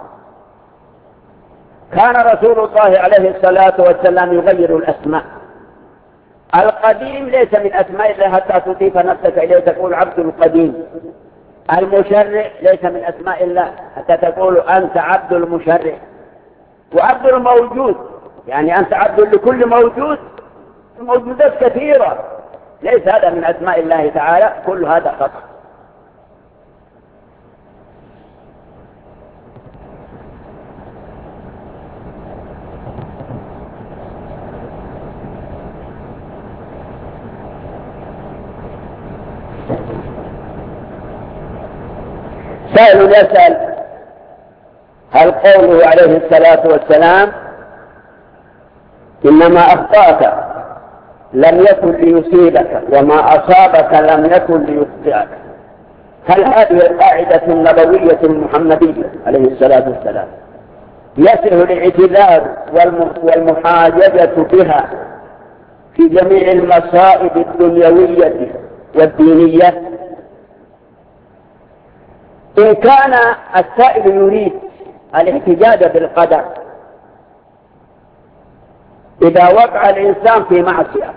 كان رسول الله عليه الصلاة والسلام يغير الأسماء. القديم ليس من أسماء الله حتى تضيف نفسك إليه تقول عبد القديم. المشرع ليس من أسماء الله حتى تقول أنت عبد المشرع. وعبد الموجود يعني أنت عبد لكل موجود، موجودات كثيرة، ليس هذا من أسماء الله تعالى، كل هذا خطأ. سائل يسأل هل قوله عليه الصلاة والسلام إنما أخطأك لم يكن ليصيبك وما أصابك لم يكن ليخطئك، هل هذه القاعدة النبوية المحمدية عليه الصلاة والسلام يسهل الاعتذار والمحاججة بها في جميع المصائب الدنيوية والدينية؟ إن كان السائل يريد الاحتجاج بالقدر إذا وقع الإنسان في معصية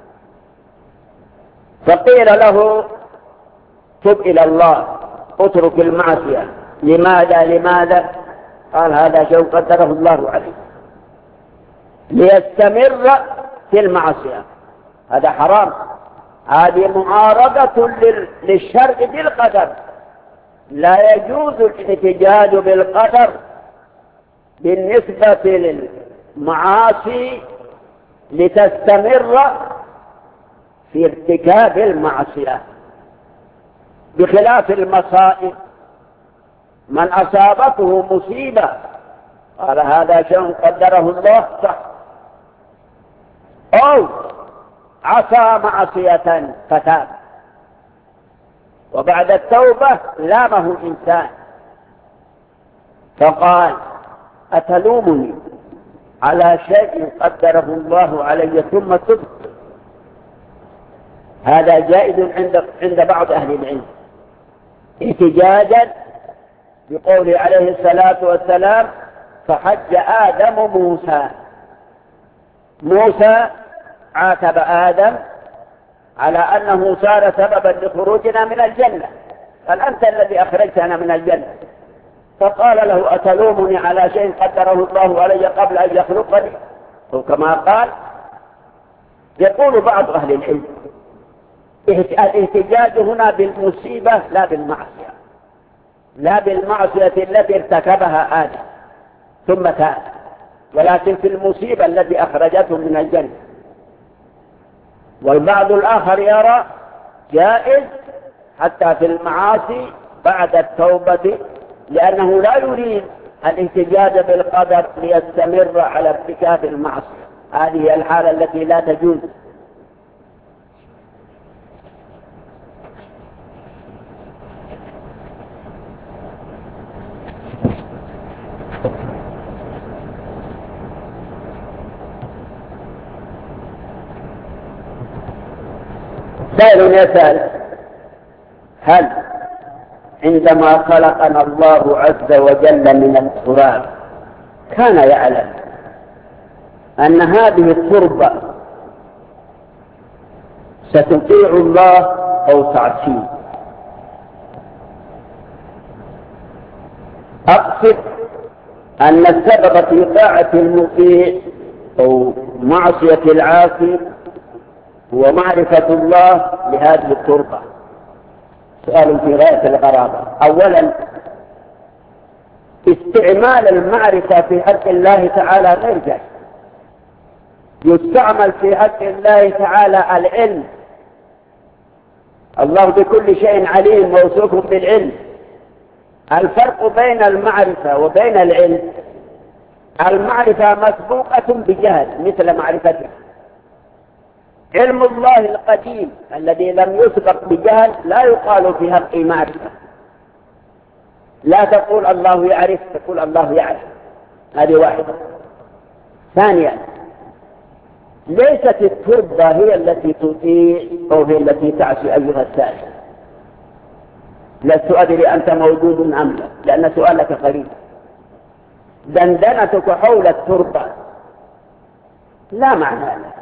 فقيل له تب إلى الله اترك المعصية، لماذا لماذا قال هذا شيء قدره الله عليه ليستمر في المعصية، هذا حرام. هذه معارضة للشرع بالقدر. لا يجوز الاحتجاج بالقدر بالنسبة للمعاصي لتستمر في ارتكاب المعصية، بخلاف المصائب. من أصابته مصيبة قال هذا شيء قدره الله صح، أو عصى معصية فتاب وبعد التوبة لامه إنسان فقال أتلومني على شيء قدره الله علي ثم تبت؟ هذا جائز عند عند بعض أهل العلم. احتجاجا بقوله عليه الصلاة والسلام: فحج آدم موسى. موسى عاتب آدم على أنه صار سببا لخروجنا من الجنة، قال: أنت الذي أخرجتنا من الجنة. فقال له: أتلومني على شيء قدره الله علي قبل أن يخلقني؟ وكما قال. يقول بعض أهل العلم: الاحتجاج هنا بالمصيبة لا بالمعصية، لا بالمعصية التي ارتكبها آدم ثم تاب، ولكن في المصيبة التي أخرجته من الجنة. والبعض الآخر يرى جائز حتى في المعاصي بعد التوبة، لأنه لا يريد الاحتجاج بالقدر ليستمر على ارتكاب المعصية. هذه الحالة التي لا تجوز. سائل يسأل: هل عندما خلقنا الله عز وجل من التراب كان يعلم أن هذه التربة ستطيع الله أو تعصيه؟ أقصد أن السبب في طاعة المطيع أو معصية العاصي هو معرفة الله لهذه التربة. سؤال في غاية الغرابة. أولا، استعمال المعرفة في حق الله تعالى غير جائز. يستعمل في حق الله تعالى العلم. الله بكل شيء عليم، موصوف بالعلم. الفرق بين المعرفة وبين العلم: المعرفة مسبوقة بجهل مثل معرفته. علم الله القديم الذي لم يسبق بجهل لا يقال في حقه معرفة. لا تقول الله يعرف، تقول الله يعرف. هذه واحدة. ثانيا، ليست التربة هي التي تطيع أو هي التي تعصي أيها السائل. لست أدري أنت موجود أم لا، لأن سؤالك قريب. دندنتك حول التربة لا معنى لها.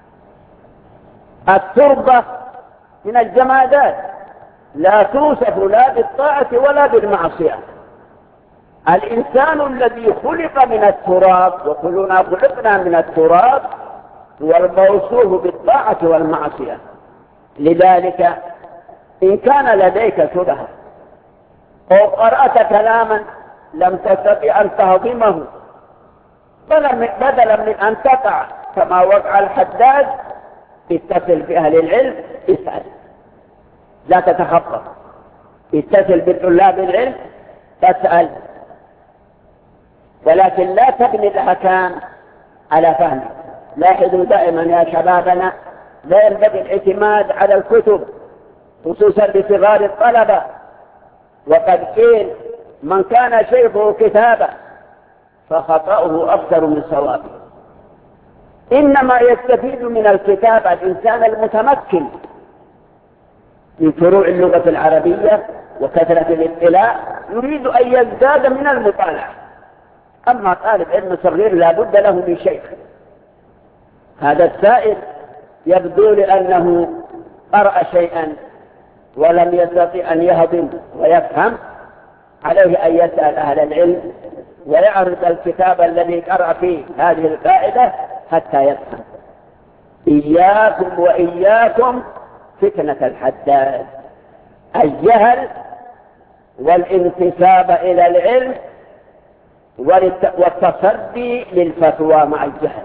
التربة من الجمادات، لا توصف لا بالطاعة ولا بالمعصية. الإنسان الذي خلق من التراب، وكلنا خلقنا من التراب، هو الموصوف بالطاعة والمعصية. لذلك إن كان لديك شبهة أو قرأت كلاما لم تستطع أن تهضمه، بدلا من أن تقع كما وقع الحداد، اتصل بأهل العلم، اسأل، لا تتخطط. اتصل بطلاب العلم، تسأل، ولكن لا تبني الأحكام على فهمك. لاحظوا دائما يا شبابنا، لا ينبغي الاعتماد على الكتب خصوصا لصغار الطلبة. وقد قيل: من كان شيخه كتابا فخطأه أكثر من صوابه. إنما يستفيد من الكتاب الإنسان المتمكن من فروع اللغة العربية وكثرة الاطلاع، يريد أن يزداد من المطالعة. أما طالب علم صغير لا بد له من شيخ. هذا السائل يبدو لأنه قرأ شيئا ولم يستطع أن يهضم ويفهم، عليه أن يسأل أهل العلم ويعرض الكتاب الذي قرأ فيه هذه القاعدة حتى يفهم. إياكم وإياكم فتنة الحداد، الجهل والانتساب إلى العلم والتصدي للفتوى مع الجهل.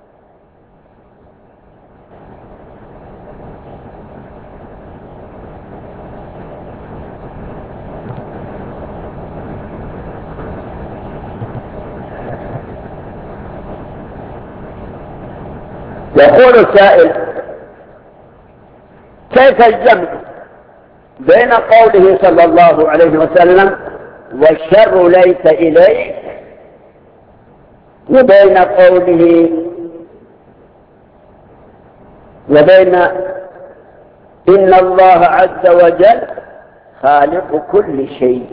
يقول السائل: كيف الجمع بين قوله صلى الله عليه وسلم والشر ليس إليك وبين قوله وبين إن الله عز وجل خالق كل شيء،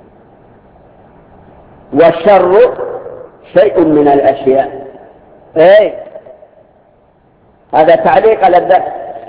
والشر شيء من الأشياء. ايه هذا تعليق على الدرس.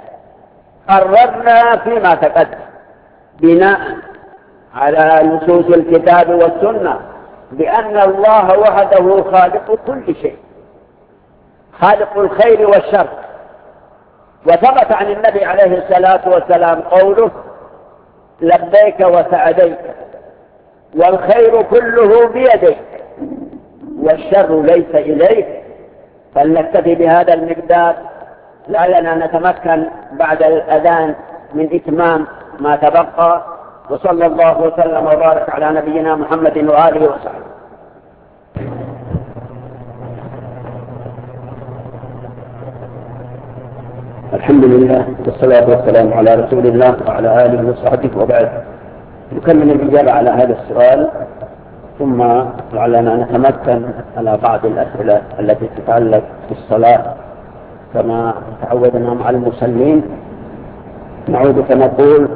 قررنا فيما تقدم بناء على نصوص الكتاب والسنة بأن الله وحده خالق كل شيء، خالق الخير والشر. وثبت عن النبي عليه الصلاة والسلام قوله: لبيك وسعديك، والخير كله بيديك، والشر ليس إليك. فلنكتفي بهذا المقدار لعلنا نتمكن بعد الأذان من إتمام ما تبقى. وصلى الله وسلم وبارك على نبينا محمد وآله وصحبه. الحمد لله والصلاة والسلام على رسول الله وعلى آله وصحبه، وبعد نكمل الإجابة على هذا السؤال، ثم لعلنا نتمكن على بعض الأسئلة التي تتعلق بالصلاة كما تعودنا مع المصلين. نعود فنقول: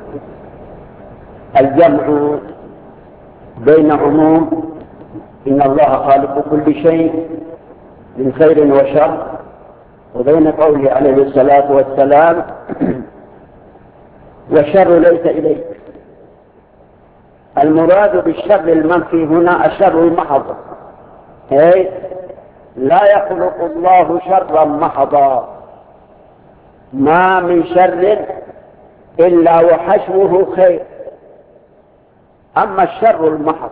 الجمع بين عموم إن الله خالق كل شيء من خير وشر، وبين قوله عليه الصلاة والسلام: والشر ليس إليك. المراد بالشر المنفي هنا الشر المحض، أي لا يخلق الله شرا محضا، ما من شر إلا وحشوه خير. أما الشر المحض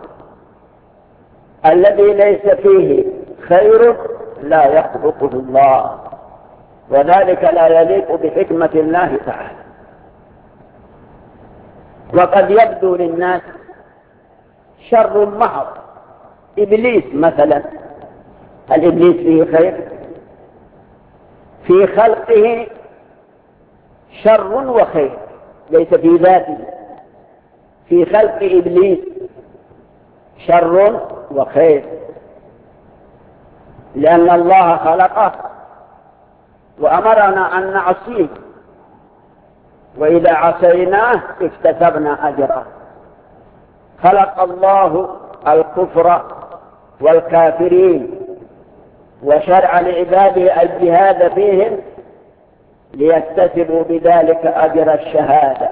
الذي ليس فيه خير لا يخلقه الله، وذلك لا يليق بحكمة الله تعالى. وقد يبدو للناس شر محض، إبليس مثلا، هل إبليس فيه خير؟ في خلقه شر وخير، ليس في ذاته. في خلق إبليس شر وخير، لأن الله خلقه وأمرنا أن نعصيه، وإذا عصيناه اكتسبنا أجره. خلق الله الكفر والكافرين وشرع لعباده الجهاد فيهم ليكتسبوا بذلك أجر الشهادة.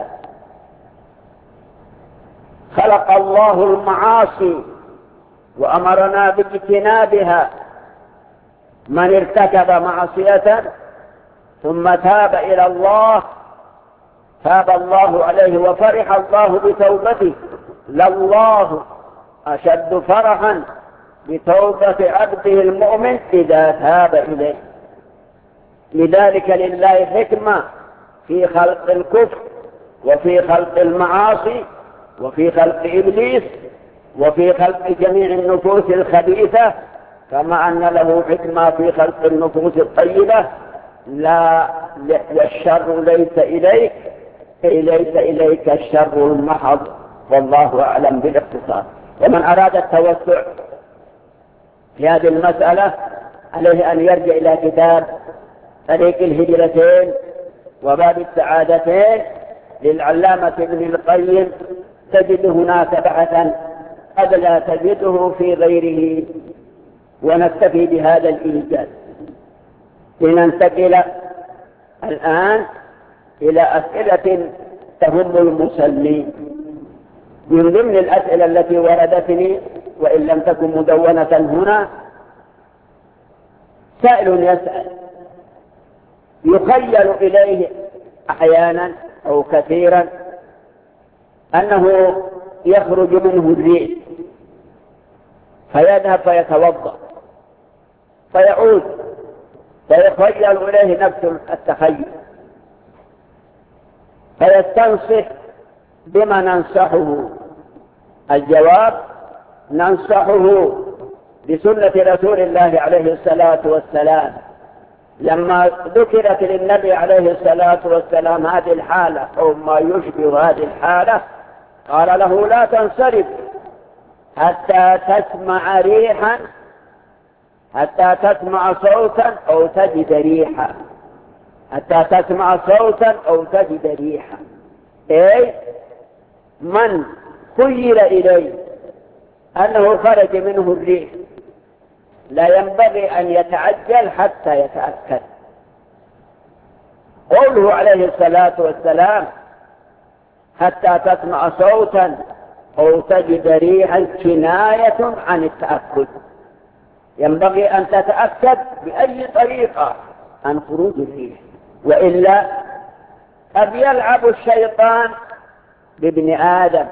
خلق الله المعاصي وأمرنا باجتنابها. من ارتكب معصية ثم تاب إلى الله تاب الله عليه وفرح الله بتوبته. لله أشد فرحا بتوبة عبده المؤمن إذا تاب إليه. لذلك لله حكمة في خلق الكفر وفي خلق المعاصي وفي خلق إبليس وفي خلق جميع النفوس الخبيثة، كما أن له حكمة في خلق النفوس الطيبة. لا والشر ليس إليك، أي ليس إليك الشر المحض، والله أعلم بالاختصار. ومن أراد التوسع في هذه المسألة عليه أن يرجع إلى كتاب طريق الهجرتين وباب السعادتين للعلامة ابن القيم، تجد هناك بحثا قد لا تجده في غيره. ونكتفي بهذا الإيجاز لننتقل الآن إلى أسئلة تهم المسلمين. من ضمن الأسئلة التي وردتني وإن لم تكن مدونة هنا، سائل يسأل يخيل إليه أحيانا أو كثيرا أنه يخرج منه الريح، فيذهب فيتوضأ فيعود فيخيل إليه نفس التخيل، فيستنصح بما ننصحه. الجواب: ننصحه بسنة رسول الله عليه الصلاة والسلام. لما ذكرت للنبي عليه الصلاة والسلام هذه الحالة أو ما يشبه هذه الحالة، قال له: لا تنصرف حتى تسمع ريحا حتى تسمع صوتا أو تجد ريحا حتى تسمع صوتا أو تجد ريحا. أي من خيل إليه أنه خرج منه الريح لا ينبغي أن يتعجل حتى يتأكد. قوله عليه الصلاة والسلام حتى تسمع صوتا أو تجد ريحا كناية عن التأكد، ينبغي أن تتأكد بأي طريقة عن خروج الريح، وإلا قد يلعب الشيطان بابن آدم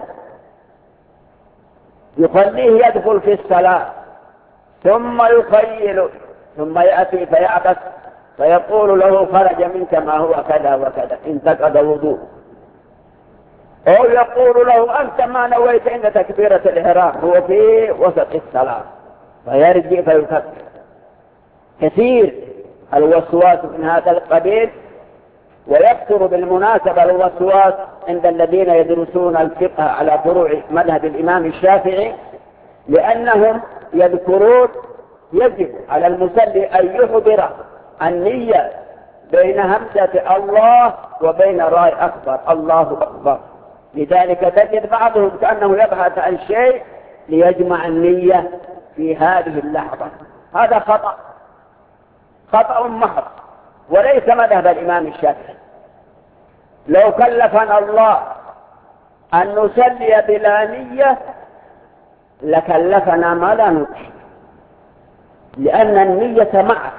يخليه يدخل في الصلاة ثم يخيل ثم يأتي فيعبث فيقول له خرج منك ما هو كذا وكذا انتقض وضوء، أو يقول له أنت ما نويت عند تكبيرة الإحرام، هو في وسط الصلاة فيرجع فيكبر. كثير الوسواس من هذا القبيل، ويكثر بالمناسبة الوسواس عند الذين يدرسون الفقه على فروع مذهب الإمام الشافعي، لأنهم يذكرون يجب على المصلي أن يحضر النية بين همزة الله وبين راي أكبر الله أكبر. لذلك تجد بعضهم كأنه يبحث عن شيء ليجمع النية في هذه اللحظة، هذا خطأ خطأ محض وليس مذهب الإمام الشافعي. لو كلفنا الله أن نصلي بلا نية لكلفنا ما لا نطيق، لأن النية معك.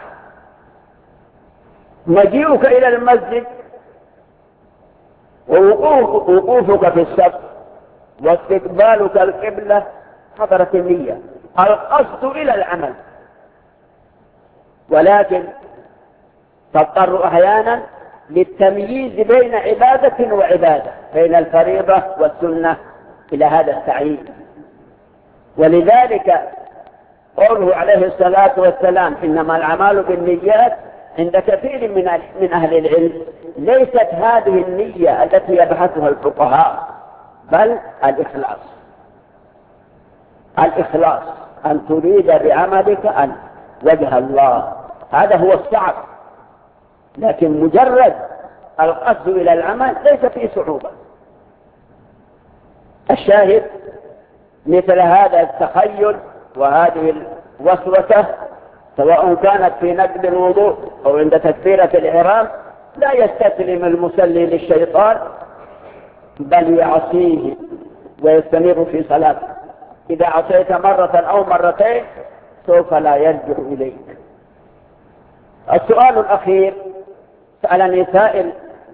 مجيئك إلى المسجد ووقوفك في الصف واستقبالك القبلة حضرت النية، القصد إلى العمل. ولكن تضطر أحيانا للتمييز بين عبادة وعبادة، بين الفريضة والسنة إلى هذا التعيين. ولذلك قوله عليه الصلاة والسلام إنما الأعمال بالنيات عند كثير من من أهل العلم ليست هذه النية التي يبحثها الفقهاء، بل الإخلاص. الإخلاص أن تريد بعملك أن وجه الله، هذا هو الصعب. لكن مجرد القصد إلى العمل ليس فيه صعوبة. الشاهد مثل هذا التخيل وهذه الوسوسة سواء كانت في نقض الوضوء أو عند تكبيرة الإحرام لا يستسلم المصلي للشيطان، بل يعصيه ويستمر في صلاته. إذا عصيت مرة أو مرتين سوف لا يرجع إليك. السؤال الأخير سألني سائل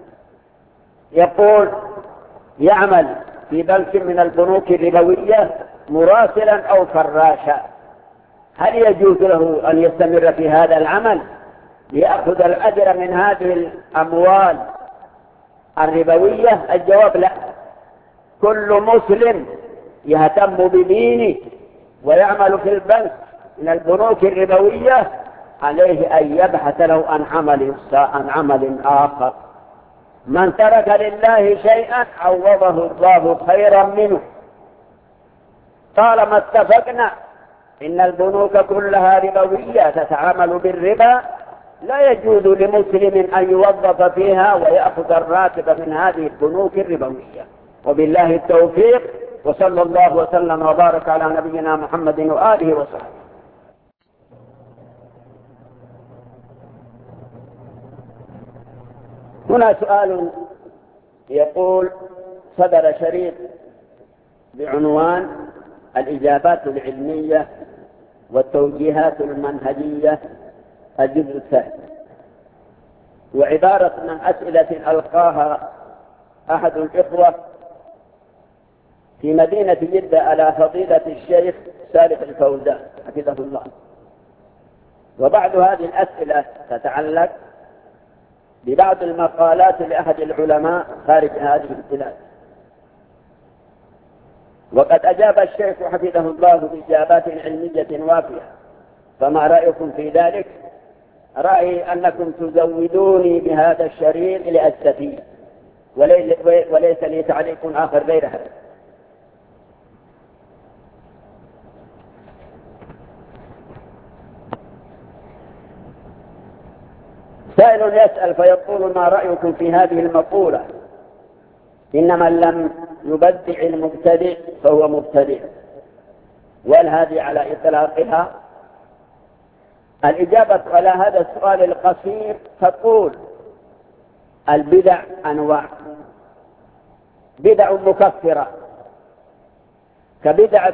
يقول يعمل في بنك من البنوك الربوية مراسلا أو فراشا، هل يجوز له أن يستمر في هذا العمل ليأخذ الأجر من هذه الأموال الربوية؟ الجواب لا. كل مسلم يهتم بدينه ويعمل في البنك من البنوك الربوية عليه أن يبحث له عن عمل عن عمل آخر. من ترك لله شيئا عوضه الله خيرا منه. طالما اتفقنا إن البنوك كلها ربوية تتعامل بالربا، لا يجوز لمسلم أن يوظف فيها ويأخذ الراتب من هذه البنوك الربوية. وبالله التوفيق، وصلى الله وسلم وبارك على نبينا محمد وآله وصحبه. هنا سؤال يقول صدر شريط بعنوان الإجابات العلمية والتوجيهات المنهجية الجزء الثاني، وعبارة من أسئلة ألقاها أحد الإخوة في مدينة جدة على فضيلة الشيخ صالح الفوزان حفظه الله. وبعض هذه الأسئلة تتعلق ببعض المقالات لأحد العلماء خارج هذه البلاد، وقد أجاب الشيخ حفظه الله بإجابات علمية وافية، فما رأيكم في ذلك؟ رأيي أنكم تزودوني بهذا الشريط لأستفيد، وليس لي تعليق آخر غير هذا. سائل يسأل فيقول ما رأيكم في هذه المقولة إن من لم يبدع المبتدع فهو مبتدع. والهذه على إطلاقها. الإجابة على هذا السؤال القصير تقول البدع أنواع: بدع مكفرة كبدعة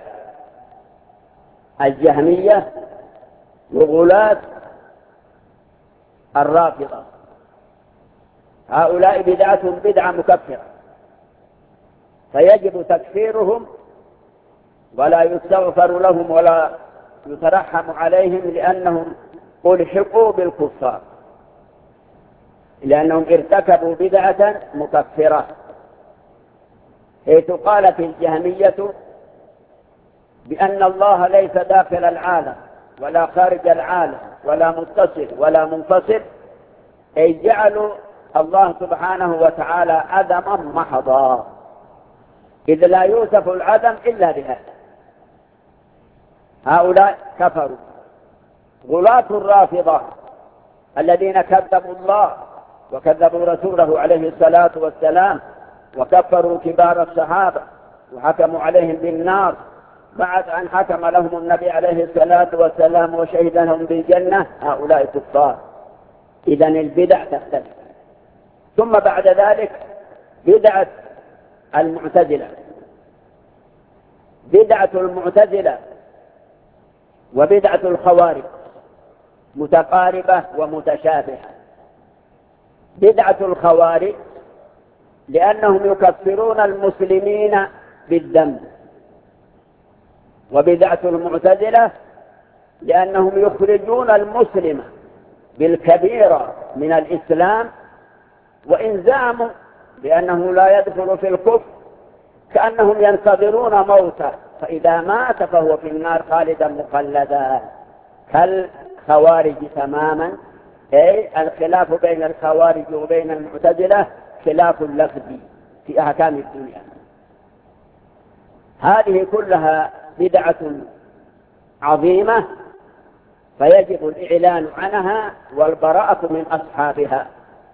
الجهمية وغلاة الرافضة، هؤلاء بدعتهم بدعة مكفرة فيجب تكفيرهم ولا يستغفر لهم ولا يترحم عليهم، لأنهم ألحقوا بالكفار، لأنهم ارتكبوا بدعة مكفرة. حيث قالت الجهمية بأن الله ليس داخل العالم ولا خارج العالم ولا متصل ولا منفصل، أي جعلوا الله سبحانه وتعالى عدما محضا، إذ لا يوصف العدم إلا بهذا. هؤلاء كفروا. غلاة الرافضة الذين كذبوا الله وكذبوا رسوله عليه الصلاة والسلام وكفروا كبار الصحابة وحكموا عليهم بالنار بعد أن حكم لهم النبي عليه الصلاة والسلام وشهد لهم بالجنة، هؤلاء كفار. إذن البدع تختلف. ثم بعد ذلك بدعة المعتزلة. بدعة المعتزلة وبدعة الخوارج متقاربة ومتشابهة. بدعة الخوارج لأنهم يكفرون المسلمين بالذنب، وبدعة المعتزلة لأنهم يخرجون المسلم بالكبيرة من الإسلام، وإن زعموا بأنه لا يدخل في الكفر كأنهم ينتظرون موته، فإذا مات فهو في النار خالدا مخلدا كالخوارج تماما. أي الخلاف بين الخوارج وبين المعتزلة خلاف لفظي في أحكام الدنيا. هذه كلها بدعة عظيمة فيجب الإعلان عنها والبراءة من أصحابها.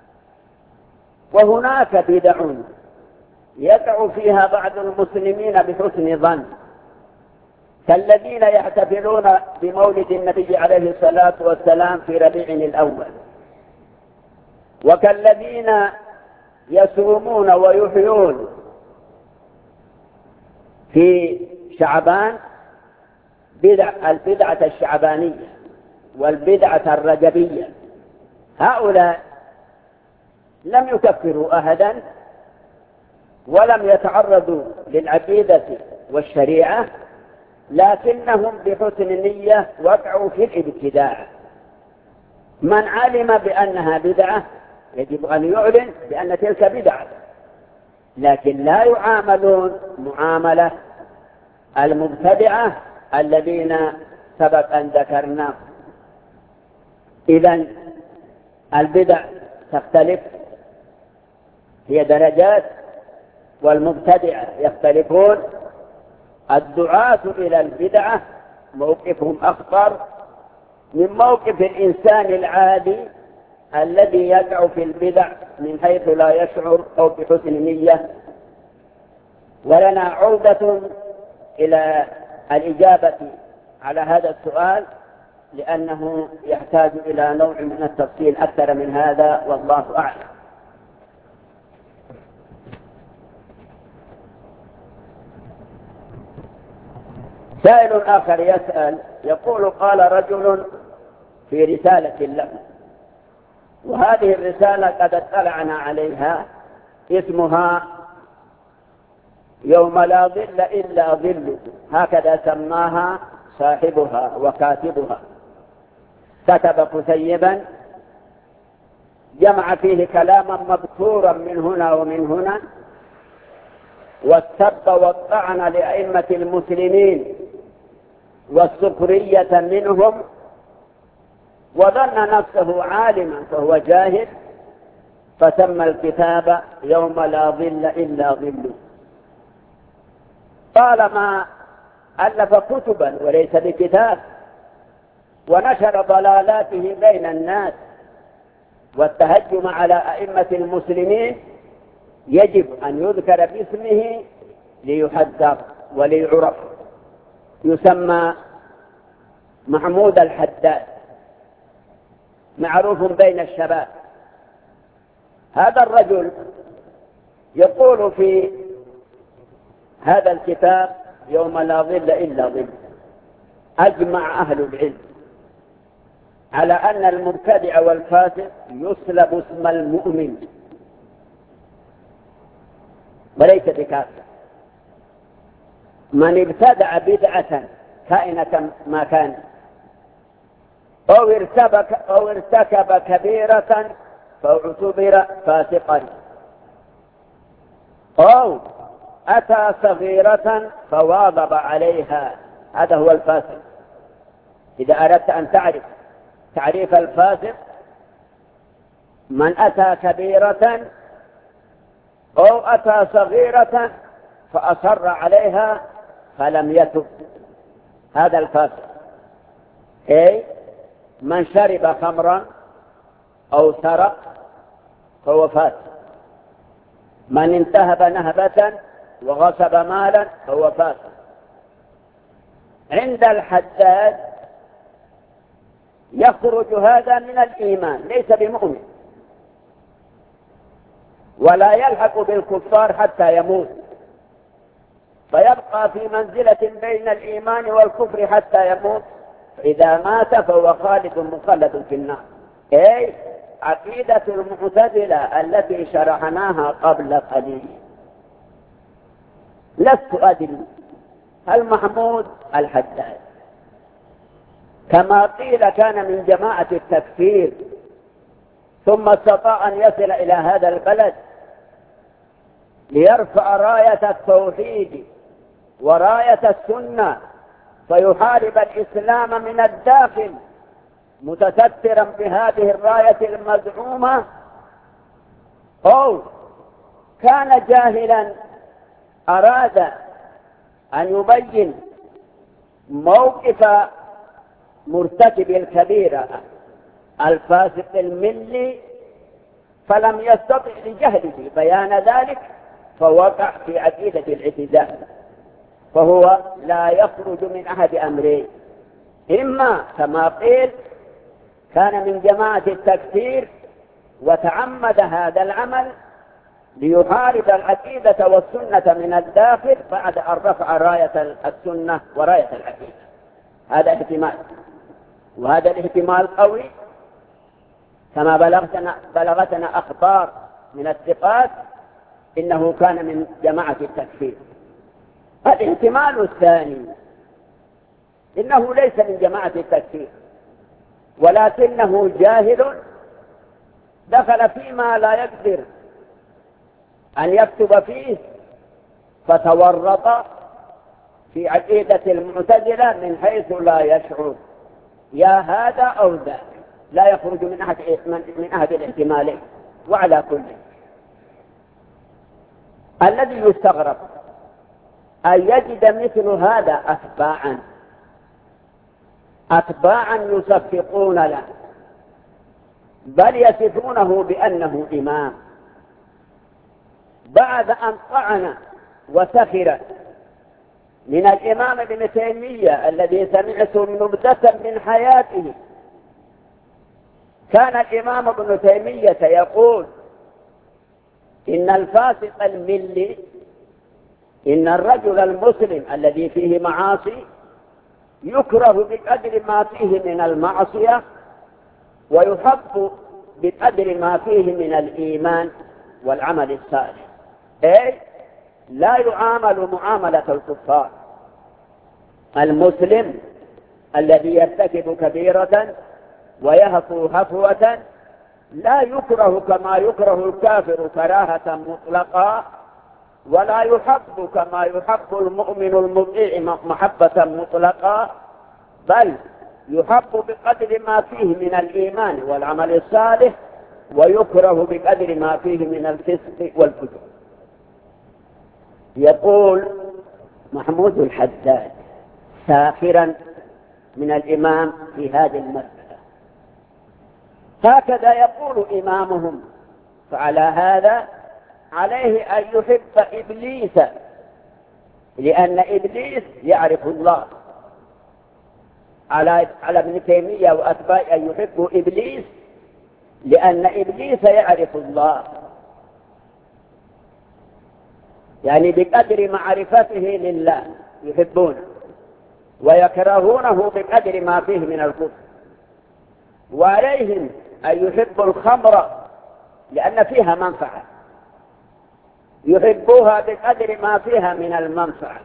وهناك بدع يقع فيها بعض المسلمين بحسن ظن، كالذين يحتفلون بمولد النبي عليه الصلاة والسلام في ربيع الأول، وكالذين يصومون ويحيون في شعبان بدع البدعة الشعبانية والبدعة الرجبية. هؤلاء لم يكفروا أحدا ولم يتعرضوا للعقيدة والشريعة، لكنهم بحسن نية وقعوا في الابتداع. من علم بأنها بدعة يجب أن يعلن بأن تلك بدعة، لكن لا يعاملون معاملة المبتدعة الذين سبق أن ذكرنا. إذن البدع تختلف، هي درجات، والمبتدعة يختلفون. الدعاة إلى البدعة موقفهم أخطر من موقف الإنسان العادي الذي يقع في البدع من حيث لا يشعر أو بحسن نية. ولنا عودة إلى الإجابة على هذا السؤال، لأنه يحتاج إلى نوع من التفصيل أكثر من هذا، والله أعلم. سائل آخر يسأل يقول: قال رجل في رسالة له، وهذه الرسالة قد اطلعنا عليها، اسمها يوم لا ظل إلا ظله، هكذا سماها صاحبها وكاتبها. كتب كتيبا جمع فيه كلاما مبثورا من هنا ومن هنا، والسب والطعن لأئمة المسلمين والسخرية منهم، وظن نفسه عالما فهو جاهل، فسمى الكتاب يوم لا ظل إلا ظله. طالما ألف كتبا وليس بكتاب، ونشر ضلالاته بين الناس والتهجم على أئمة المسلمين، يجب أن يذكر باسمه ليحذر وليعرف. يسمى محمود الحداد، معروف بين الشباب. هذا الرجل يقول في هذا الكتاب يوم لا ظل إلا ظل: أجمع أهل العلم على أن المبتدع والفاسق يسلب اسم المؤمن وليس بكافر. من ابتدع بدعة كائنة ما كان أو ارتكب أو ارتكب كبيرة فاعتبر فاسقا، أو أتى صغيرة فواظب عليها، هذا هو الفاسق. إذا أردت أن تعرف تعريف الفاسق: من أتى كبيرة أو أتى صغيرة فأصر عليها فلم يتب، هذا الفاسق. أي من شرب خمرا أو سرق فهو فاسق، من انتهب نهبة وغصب مالا فهو فاسق. عند الحداد يخرج هذا من الإيمان، ليس بمؤمن، ولا يلحق بالكفار حتى يموت، فيبقى في منزلة بين الإيمان والكفر حتى يموت. إذا مات فهو خالد مخلد في النار. أي عقيدة المعتزلة التي شرحناها قبل قليل. لست أدري هل محمود الحداد كما قيل كان من جماعة التكفير ثم استطاع أن يصل إلى هذا البلد ليرفع راية التوحيد وراية السنة فيحارب الإسلام من الداخل متسترا بهذه الراية المزعومة، أو كان جاهلا أراد أن يبين موقف مرتكب الكبيرة الفاسق الملي فلم يستطع لجهله بيان ذلك فوقع في عقيدة الاعتزال، فهو لا يخرج من أحد أمرين: إما كما قيل كان من جماعة التكفير وتعمد هذا العمل ليحارب العقيدة والسنة من الداخل بعد أن رفع راية السنة وراية العقيدة. هذا احتمال، وهذا الاحتمال قوي كما بلغتنا, بلغتنا أخبار من الثقات إنه كان من جماعة التكفير. الاحتمال الثاني إنه ليس من جماعة التكفير ولكنه جاهل دخل فيما لا يقدر أن يكتب فيه فتورط في عقيدة المعتزلة من حيث لا يشعر، يا هذا أو ذاك، لا يخرج من أحد من أحد الاحتمالين. وعلى كل الذي يستغرب أن يجد مثل هذا أتباعا أتباعا يصفقون له، بل يصفونه بأنه إمام، بعد أن طعن وسخر من الإمام ابن تيمية الذي سمعت نبذة من حياته. كان الإمام ابن تيمية يقول إن الفاسق الملي، إن الرجل المسلم الذي فيه معاصي يكره بقدر ما فيه من المعصية ويحب بقدر ما فيه من الإيمان والعمل الصالح، أي لا يعامل معاملة الكفار. المسلم الذي يرتكب كبيرة ويهفو هفوة لا يكره كما يكره الكافر كراهة مطلقة، ولا يحب كما يحب المؤمن المطيع محبة مطلقة، بل يحب بقدر ما فيه من الإيمان والعمل الصالح ويكره بقدر ما فيه من الفسق والفجور. يقول محمود الحداد ساخرا من الإمام في هذه المسألة، هكذا يقول إمامهم. فعلى هذا عليه أن يحب إبليس، لأن إبليس يعرف الله. على على ابن تيمية وأتباعه أن يحبوا إبليس لأن إبليس يعرف الله، يعني بقدر معرفته لله يحبونه، ويكرهونه بقدر ما فيه من الكفر. وعليهم أن يحبوا الخمر لأن فيها منفعة، يحبوها بقدر ما فيها من المنفعة.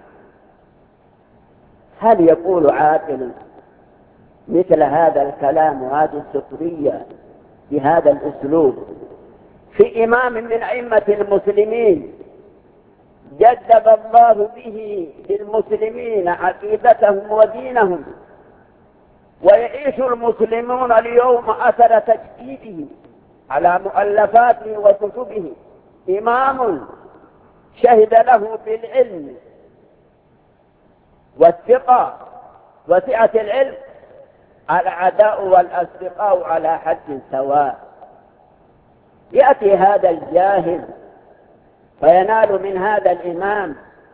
هل يقول عاقل مثل هذا الكلام وهذه السطرية بهذا الأسلوب في إمام من أئمة المسلمين جدد الله به للمسلمين عقيدتهم ودينهم، ويعيش المسلمون اليوم أثر تجديده على مؤلفاته وكتبه؟ إمام شهد له بالعلم والثقة وسعة العلم، الأعداء والأصدقاء على حد سواء. يأتي هذا الجاهل فينال من هذا الإمام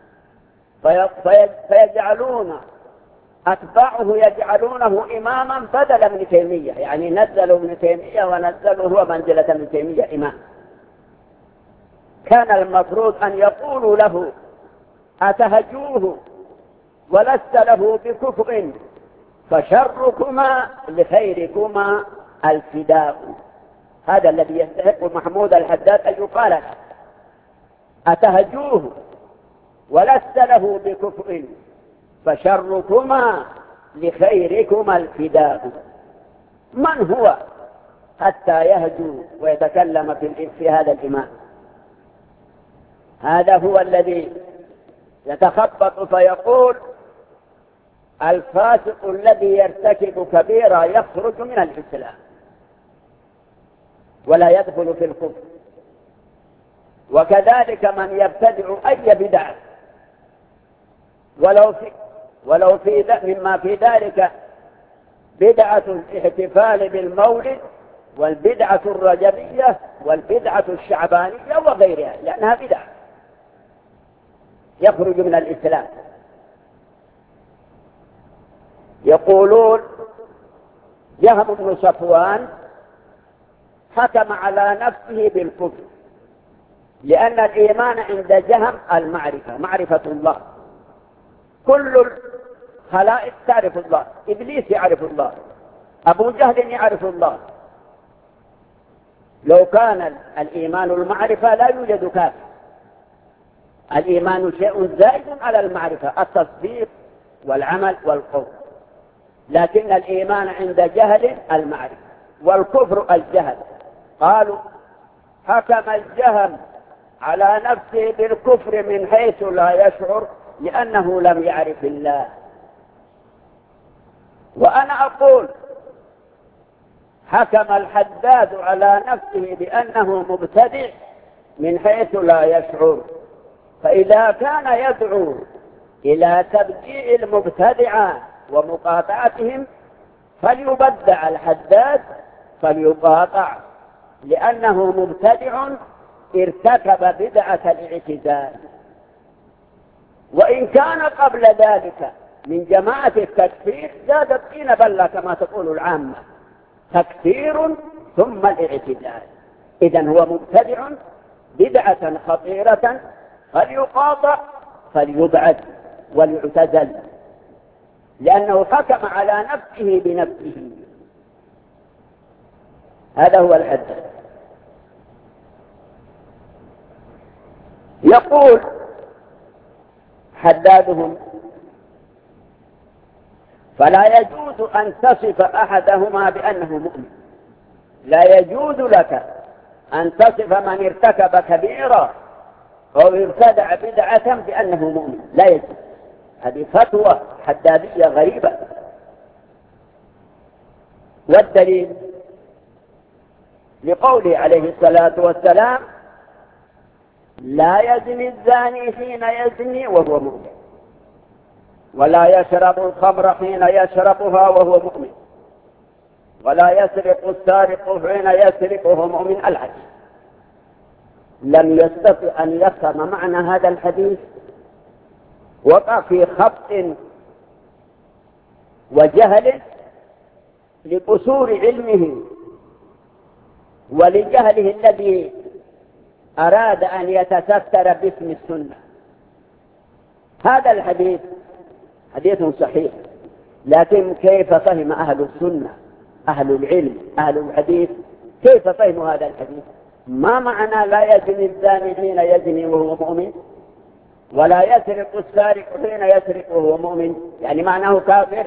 فيجعلون أتباعه يجعلونه إماما بدل ابن تيمية، يعني نزلوا ابن تيمية ونزلوا هو منزلة ابن تيمية إمام. كان المفروض أن يقولوا له أتهجوه ولست له بكفر فشركما لخيركما الفداء. هذا الذي يستحق محمود الحداد أن يقال له، أتهجوه ولست له بكفر فشركما لخيركما الفداء. من هو حتى يهجو ويتكلم في, في هذا الإمام؟ هذا هو الذي يتخبط فيقول الفاسق الذي يرتكب كبيرة يخرج من الإسلام ولا يدخل في الكفر. وكذلك من يبتدع أي بدعة ولو في ولو في مما في ذلك بدعة الاحتفال بالمولد والبدعة الرجبية والبدعة الشعبانية وغيرها، لأنها بدعة يخرج من الإسلام. يقولون جهم بن صفوان حكم على نفسه بالكفر لأن الإيمان عند جهم المعرفة، معرفة الله. كل الخلائق تعرف الله، إبليس يعرف الله، أبو جهل يعرف الله. لو كان الإيمان المعرفة لا يوجد كافر. الإيمان شيء زائد على المعرفة، التصديق والعمل والقول، لكن الإيمان عند جهل المعرفة والكفر الجهل. قالوا حكم الجهم على نفسه بالكفر من حيث لا يشعر لأنه لم يعرف الله. وأنا أقول حكم الحداد على نفسه بأنه مبتدع من حيث لا يشعر. فإذا كان يدعو إلى تبديع المبتدعة ومقاطعتهم فليبدع الحداد فليقاطع، لأنه مبتدع ارتكب بدعة الاعتزال. وإن كان قبل ذلك من جماعة التكفير زادت طين بلة كما تقول العامة، تكفير ثم الاعتزال. إذن هو مبتدع بدعة خطيرة فليقاطع فليبعد وليعتزل، لأنه حكم على نفسه بنفسه. هذا هو الحد. يقول حدادهم فلا يجوز أن تصف أحدهما بأنه مؤمن. لا يجوز لك أن تصف من ارتكب كبيرة أو ابتدع بدعة بأنه مؤمن، لا يجوز. هذه فتوى حدادية غريبة. والدليل لقوله عليه الصلاة والسلام لا يزني الزاني حين يزني وهو مؤمن، ولا يشرب الخمر حين يشربها وهو مؤمن، ولا يسرق السارق حين يسرق وهو مؤمن. الحج. لم يستطع أن يفهم معنى هذا الحديث وقع في خط وجهل لقصور علمه ولجهله الذي أراد أن يتستر باسم السنة. هذا الحديث حديث صحيح، لكن كيف فهم أهل السنة أهل العلم أهل الحديث كيف فهموا هذا الحديث؟ ما معنى لا يزني الزاني حين يزني وهو مؤمن ولا يسرق السارق حين يسرق وهو مؤمن؟ يعني معناه كافر.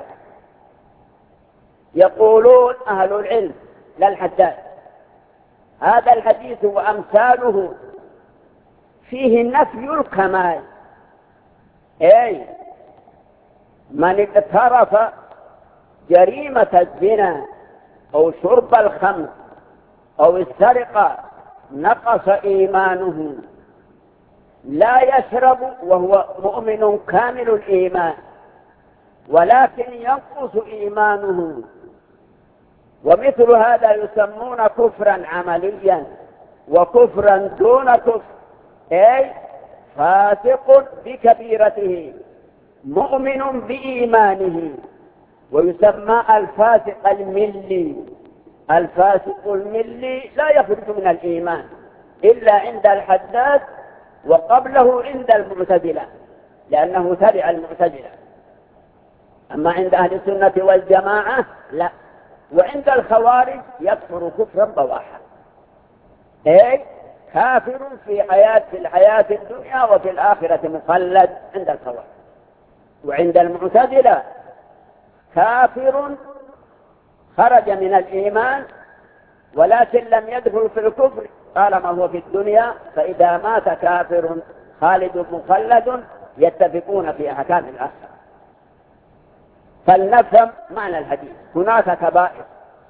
يقولون أهل العلم لا الحداد هذا الحديث وأمثاله فيه نفي الكمال، أي من اقترف جريمة الزنا أو شرب الخمر أو السرقة نقص إيمانه، لا يشرب وهو مؤمن كامل الإيمان ولكن ينقص إيمانه. ومثل هذا يسمون كفرا عمليا وكفرا دون كفر، أي فاسق بكبيرته مؤمن بإيمانه، ويسمى الفاسق الملي. الفاسق الملي لا يخرج من الإيمان إلا عند الحداد وقبله عند المعتزلة لأنه تبع المعتزلة، أما عند أهل السنة والجماعة لا. وعند الخوارج يكفر كفرا بواحا، أي كافر في حياة في الحياة الدنيا وفي الآخرة مخلد عند الخوارج. وعند المعتزلة كافر خرج من الإيمان ولكن لم يدخل في الكفر طالما هو في الدنيا، فإذا مات كافر خالد مخلد يتفقون في أحكام الآخرة. فلنفهم معنى الحديث. هناك كبائر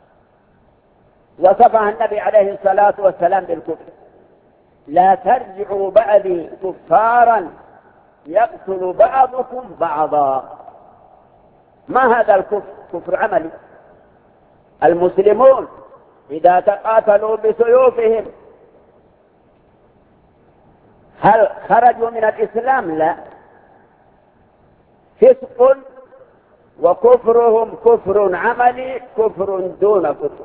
وصفها النبي عليه الصلاة والسلام بالكفر: لا ترجعوا بعدي كفارا يقتل بعضكم بعضا. ما هذا الكفر؟ كفر عملي. المسلمون إذا تقاتلوا بسيوفهم هل خرجوا من الإسلام؟ لا، فسق وكفرهم كفر عملي كفر دون كفر.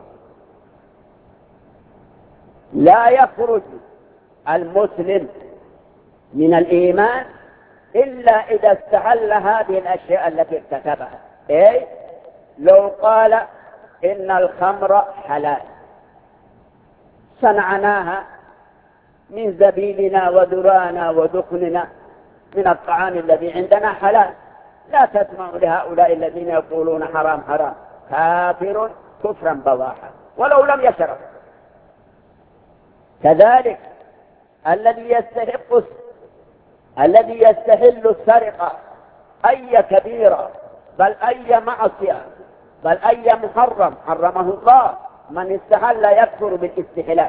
لا يخرج المسلم من الإيمان إلا إذا استحل هذه الأشياء التي ارتكبها. أي لو قال إن الخمر حلال صنعناها من زبيبنا وذرانا ودخننا من الطعام الذي عندنا حلال، لا تسمعوا لهؤلاء الذين يقولون حرام حرام، كافر كفرا بواحا ولو لم يشرب. كذلك الذي يستحق الذي يستحل السرقة أي كبيرة بل أي معصية بل أي محرم حرمه الله، من استحل يكفر بالاستحلال.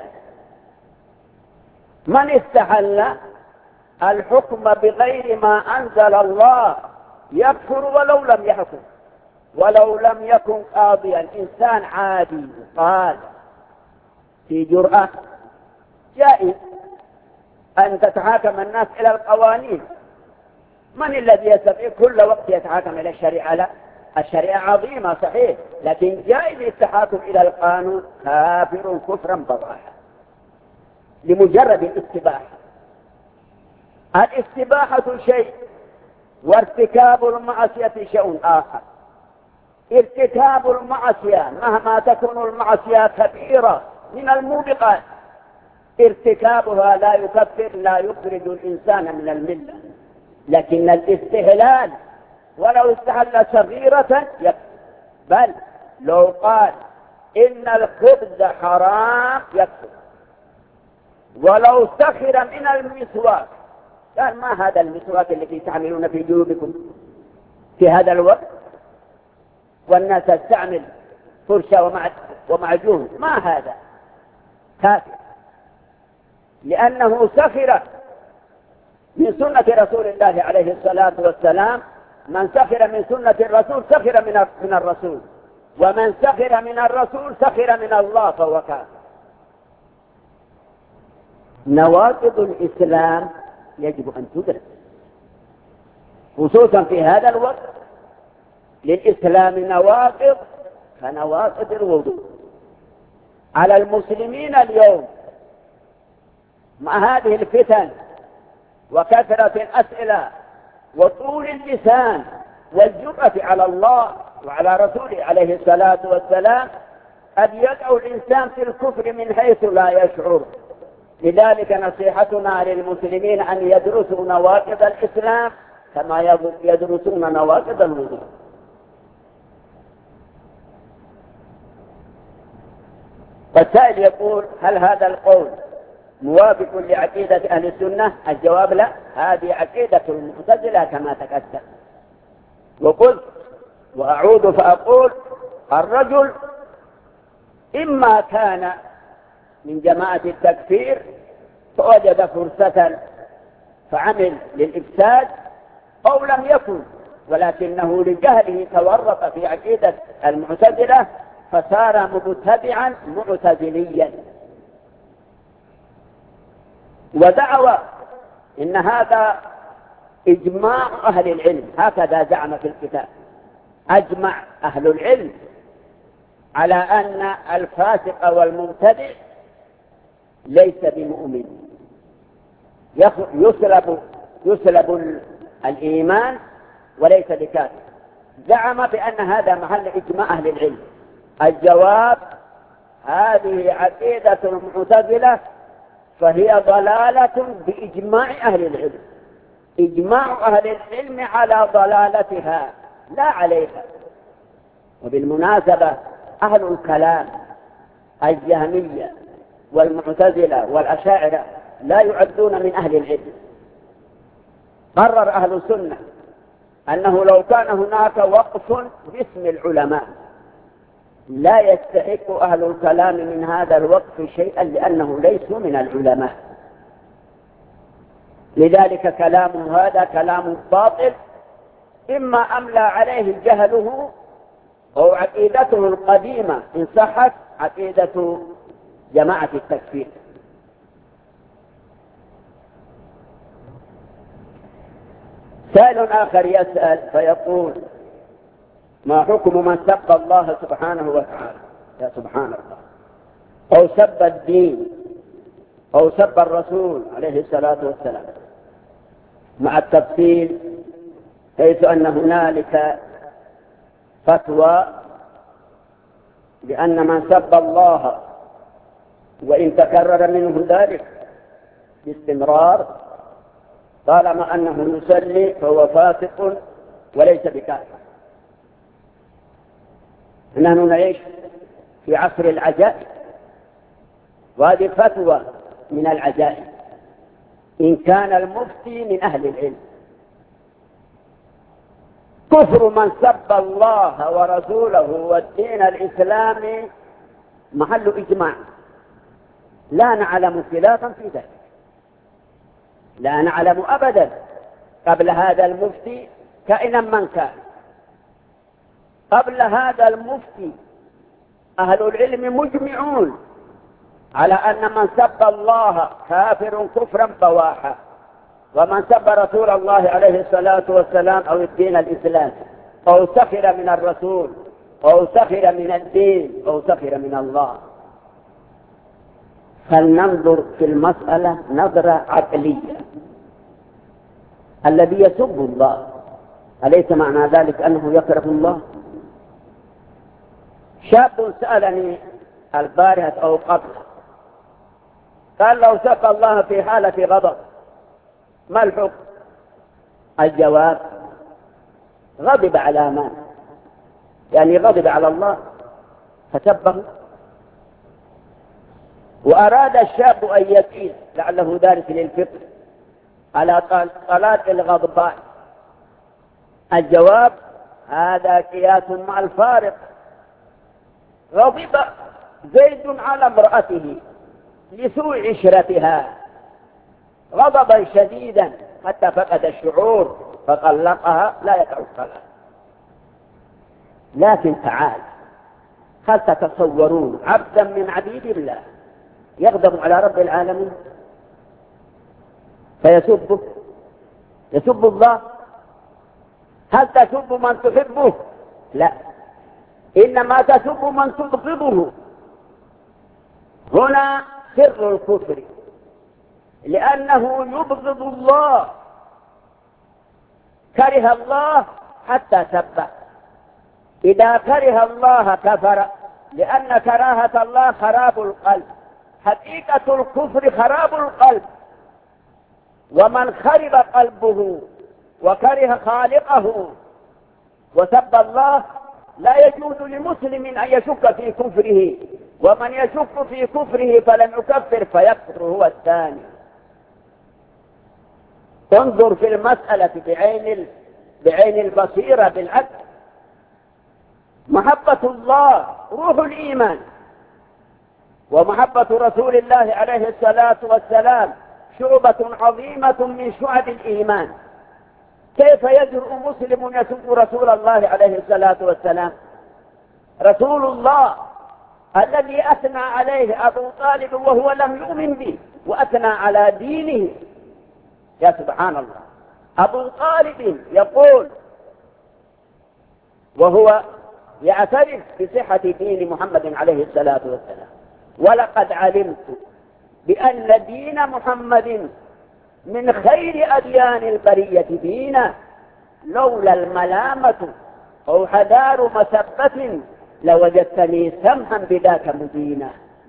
من استحل الحكم بغير ما أنزل الله يكفر ولو لم يحكم، ولو لم يكن قاضيا، إنسان عادي قال في جرأة جائز أن تتحاكم الناس إلى القوانين. من الذي يستطيع كل وقت يتحاكم إلى الشريعة؟ لا، الشريعة عظيمة صحيح، لكن جائز التحاكم إلى القانون. كافر كفرا بواحا لمجرد الاستباحة. الاستباحة شيء وارتكاب المعصية شيء آخر. ارتكاب المعصية مهما تكون المعصية كبيرة من الموبقات ارتكابها لا يكفر، لا يخرج الإنسان من الملة، لكن الاستحلال ولو استحل صغيرة يكفر. بل لو قال إن الخبز حرام يكفر، ولو سخر من المسواك قال ما هذا المسواك الذي تعملون في جيوبكم في هذا الوقت والناس تستعمل فرشة ومعجون، ما هذا؟ كافر، لأنه سخر من سنة رسول الله عليه الصلاة والسلام. من سخر من سنة الرسول سخر من من الرسول، ومن سخر من الرسول سخر من الله فهو كافر. نواقض الإسلام يجب أن تدرس، خصوصا في هذا الوقت للإسلام نواقض كنواقض الوضوء. على المسلمين اليوم مع هذه الفتن وكثرة الأسئلة وطول اللسان والجرأة على الله وعلى رسوله عليه الصلاة والسلام قد يقع الإنسان في الكفر من حيث لا يشعر. لذلك نصيحتنا للمسلمين أن يدرسوا نواقض الإسلام كما يدرسون نواقض الوضوء. والسائل يقول: هل هذا القول موافق لعقيدة أهل السنة؟ الجواب: لا، هذه عقيدة المعتزلة كما تقدم. وقلت وأعود فأقول: الرجل إما كان من جماعة التكفير فوجد فرصة فعمل للإفساد، أو لم يكن ولكنه لجهله تورط في عقيدة المعتزلة فصار مبتدعا معتزليا. ودعوى إن هذا إجماع أهل العلم، هكذا زعم في الكتاب، أجمع أهل العلم على أن الفاسق والمبتدع ليس بمؤمن، يسلب يسلب الإيمان وليس بكافر. زعم بأن هذا محل إجماع أهل العلم. الجواب: هذه عقيدة المعتزلة فهي ضلالة بإجماع أهل العلم، إجماع أهل العلم على ضلالتها لا عليها. وبالمناسبة أهل الكلام الجهمية والمعتزلة والأشاعرة لا يعدون من أهل العلم. قرر أهل السنة أنه لو كان هناك وقف باسم العلماء لا يستحق أهل الكلام من هذا الوقف شيئا لأنه ليسوا من العلماء. لذلك كلامه هذا كلام باطل، إما أملى عليه جهله أو عقيدته القديمة إن صحت عقيدة جماعة التكفير. سائل آخر يسأل فيقول: ما حكم من سب الله سبحانه وتعالى؟ يا سبحان الله، أو سب الدين أو سب الرسول عليه الصلاة والسلام، مع التفصيل حيث أن هنالك فتوى بأن من سب الله وإن تكرر منه ذلك باستمرار طالما أنه يصلي فهو فاسق وليس بكافر. نحن نعيش في عصر العجائب، وهذه فتوى من العجائب إن كان المفتي من أهل العلم. كفر من سب الله ورسوله والدين الإسلامي محل إجماع، لا نعلم خلافا في ذلك، لا نعلم أبدا قبل هذا المفتي كائنا من كان. قبل هذا المفتي أهل العلم مجمعون على أن من سب الله كافر كفرا بواحا، ومن سب رسول الله عليه الصلاة والسلام أو الدين الإسلامي أو سخر من الرسول أو سخر من الدين أو سخر من الله. فلننظر في المسألة نظرة عقلية. الذي يسب الله أليس معنى ذلك أنه يكره الله؟ شاب سألني البارحة أو قبل قال: لو سب الله في حالة غضب ما الحكم؟ الجواب: غضب على ما؟ يعني غضب على الله فسبه. وأراد الشاب أن يقيس لعله دارس للفقه على طلاق الغضبان. الجواب: هذا قياس مع الفارق. غضب زيد على امرأته لسوء عشرتها غضبا شديدا حتى فقد الشعور فطلقها، لا يقع الطلاق. لكن تعال، هل تتصورون عبدا من عبيد الله يغضب على رب العالمين؟ فيسبه، يسب الله. هل تسب من تحبه؟ لا، إنما تسب من تبغضه. هنا سر الكفر، لأنه يبغض الله، كره الله حتى سبه. إذا كره الله كفر، لأن كراهة الله خراب القلب. حقيقة الكفر خراب القلب، ومن خرب قلبه وكره خالقه وسب الله لا يجوز لمسلم أن يشك في كفره، ومن يشك في كفره فلن يكفر فيكفر هو الثاني. انظر في المسألة بعين بعين البصيرة بالعكس. محبة الله روح الإيمان، ومحبة رسول الله عليه الصلاة والسلام شعبة عظيمة من شعب الإيمان. كيف يجرؤ مسلم يسب رسول الله عليه الصلاة والسلام؟ رسول الله الذي أثنى عليه أبو طالب وهو لم يؤمن به، وأثنى على دينه. يا سبحان الله، أبو طالب يقول وهو يعترف بصحة دين محمد عليه الصلاة والسلام: ولقد علمت بأن دين محمد من خير أديان البرية دينا، لولا الملامة أو حذار مسبة لوجدتني سمحا بذاك مدينا.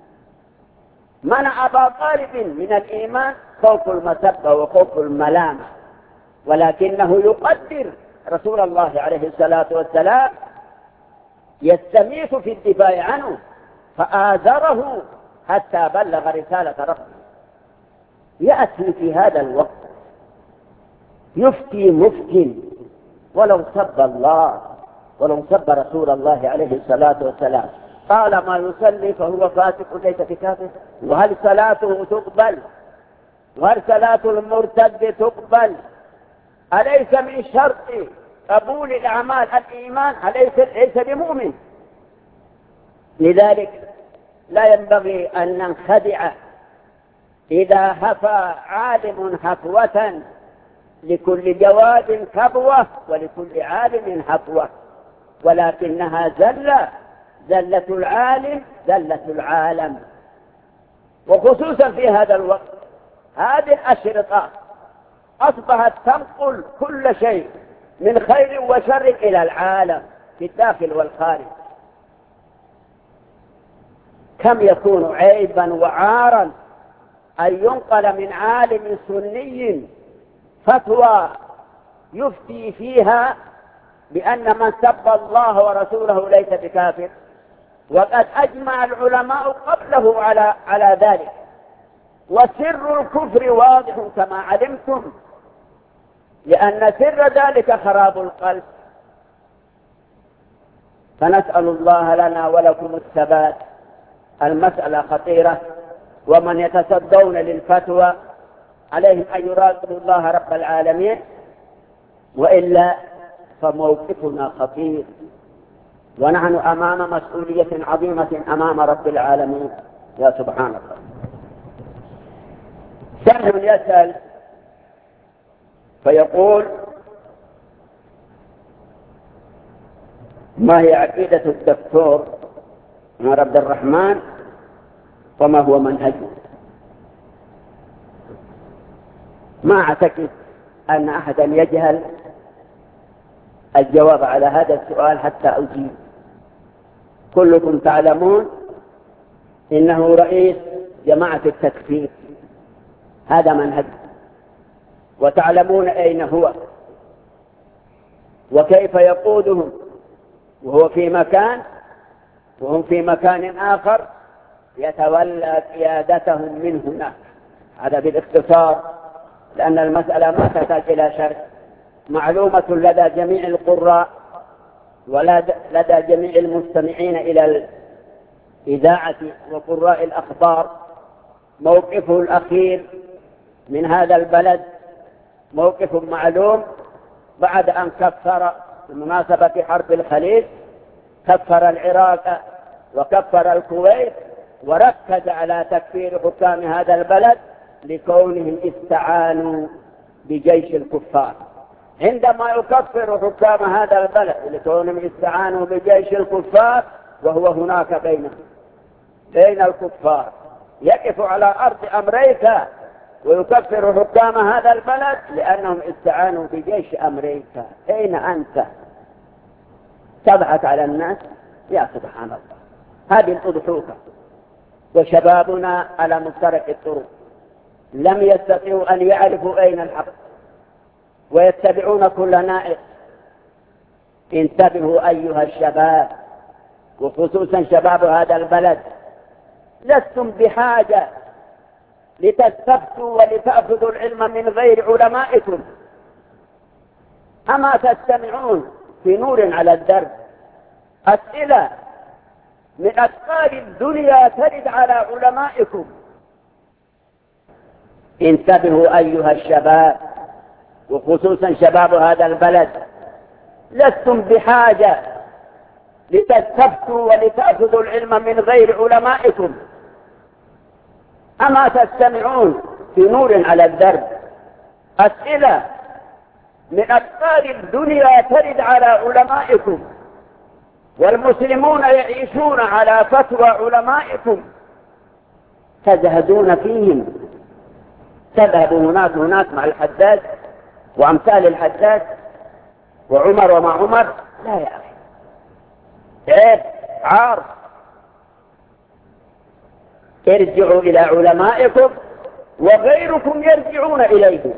منع أبا طالب من الإيمان خوف المسبة وخوف الملامة، ولكنه يقدر رسول الله عليه الصلاة والسلام، يستميت في الدفاع عنه، فآزره حتى بلغ رسالة ربه. يأتي في هذا الوقت يفتي مفتي ولو سب الله ولو سب رسول الله عليه الصلاة والسلام، طالما يصلي فهو فاسق ليس بكافر. وهل صلاته تقبل؟ وهل صلاة المرتد تقبل؟ أليس من شرط قبول الأعمال الإيمان؟ أليس ليس بمؤمن؟ لذلك لا ينبغي أن ننخدع إذا هفى عالم هفوة. لكل جواد كبوة ولكل عالم هفوة، ولكنها زلة، زلة العالم زلة العالم. وخصوصا في هذا الوقت هذه الأشرطة أصبحت تنقل كل شيء من خير وشر إلى العالم في الداخل والخارج. كم يكون عيبا وعارا أن ينقل من عالم سني فتوى يفتي فيها بأن من سب الله ورسوله ليس بكافر، وقد أجمع العلماء قبله على على ذلك. وسر الكفر واضح كما علمتم، لأن سر ذلك خراب القلب. فنسأل الله لنا ولكم الثبات. المسألة خطيرة، ومن يتصدون للفتوى عليهم أن يراقبوا الله رب العالمين، وإلا فموقفنا خطير، ونحن أمام مسؤولية عظيمة أمام رب العالمين. يا سبحان الله. سائل يسأل فيقول: ما هي عقيدة الدكتور عمر عبد الرحمن وما هو منهجه؟ ما أعتقد أن أحدا يجهل الجواب على هذا السؤال حتى أجيب. كلكم تعلمون إنه رئيس جماعة التكفير، هذا منهج، وتعلمون أين هو وكيف يقودهم، وهو في مكان وهم في مكان آخر، يتولى قيادتهم من هناك. هذا بالاختصار، لأن المسألة ما تحتاج إلى شرح، معلومة لدى جميع القراء ولدى جميع المستمعين إلى الإذاعة وقراء الأخبار. موقفه الأخير من هذا البلد موقف معلوم، بعد أن كفر بمناسبة حرب الخليج، كفر العراق وكفر الكويت، وركز على تكفير حكام هذا البلد لكونهم استعانوا بجيش الكفار. عندما يكفر حكام هذا البلد لكونهم استعانوا بجيش الكفار وهو هناك بينهم بين الكفار، يقف على أرض أمريكا ويكفر حكام هذا البلد لأنهم استعانوا بجيش أمريكا. أين أنت؟ تضحك على الناس؟ يا سبحان الله، هذه الأضحوكة. وشبابنا على مفترق الطرق لم يستطيعوا أن يعرفوا أين الحق ويتبعون كل نائق. انتبهوا أيها الشباب، وخصوصا شباب هذا البلد، لستم بحاجة لتستفتوا ولتأخذوا العلم من غير علمائكم. أما تستمعون في نور على الدرب أسئلة من أسئلة الدنيا ترد على علمائكم. انتبهوا أيها الشباب، وخصوصا شباب هذا البلد، لستم بحاجة لتستفتوا ولتأخذوا العلم من غير علمائكم. أما تستمعون في نور على الدرب أسئلة من أسئلة الدنيا ترد على علمائكم، والمسلمون يعيشون على فتوى علمائكم، تزهدون فيهم. تذهبوا هناك هناك مع الحداد وأمثال الحداد وعمر وما عمر. لا يا أخي، عيب، عار. ارجعوا إلى علمائكم وغيركم يرجعون إليهم.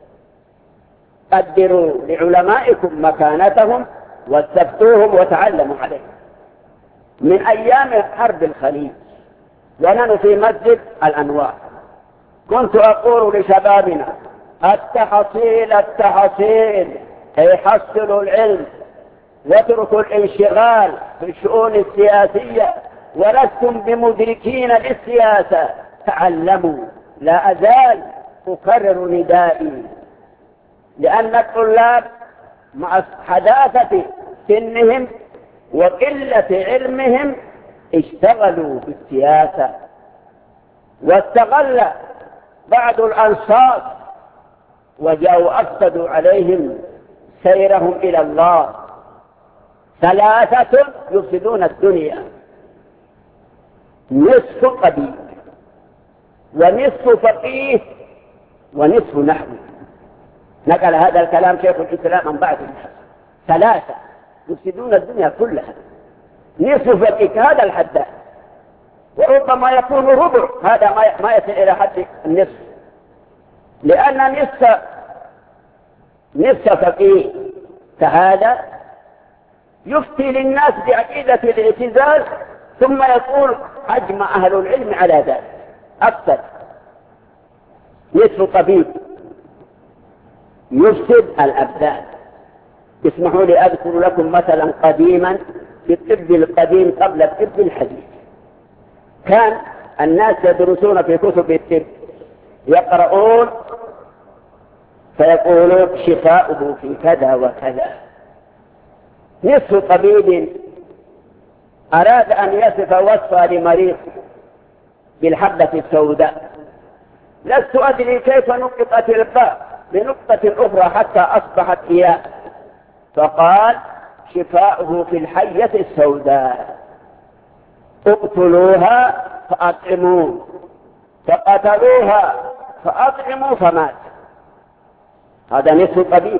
قدروا لعلمائكم مكانتهم واستفتوهم وتعلموا عليهم. من أيام حرب الخليج ونحن في مسجد الأنوار كنت أقول لشبابنا: التحصيل التحصيل، أي حصلوا العلم واتركوا الانشغال في الشؤون السياسية، ولستم بمدركين للسياسة، تعلموا. لا أزال أكرر ندائي، لأن الطلاب مع حداثة سنهم وقلة علمهم اشتغلوا بالسياسة، واستغل بعض الأنصار وجاءوا أفسدوا عليهم سيرهم إلى الله. ثلاثة يفسدون الدنيا: نصف قبيل، ونصف فقيه، ونصف نحوي. نقل هذا الكلام شيخ الإسلام من بعد الناس. ثلاثة يفسدون الدنيا كلها: نصف فقيه، هذا الحداد، وربما يكون ربع، هذا ما يصل إلى حد النصف، لأن نصف نصف فقيه كهذا يفتي للناس بعقيدة الاعتزال، ثم يقول أجمع أهل العلم على ذلك. أكثر. نصف طبيب يفسد الأبدان. اسمحوا لي أذكر لكم مثلا قديما في الطب القديم قبل الطب الحديث. كان الناس يدرسون في كتب الطب، يقرؤون فيقولون شفاؤه في كذا وكذا. نصف طبيب أراد أن يصف وصفا لمريض بالحبة السوداء، لست أدري كيف نقطت الباء بنقطة أخرى حتى أصبحت إياه، فقال شفاؤه في الحية السوداء، اقتلوها فأطعموا، فقتلوها فأطعموا فمات. هذا نصف طبيب.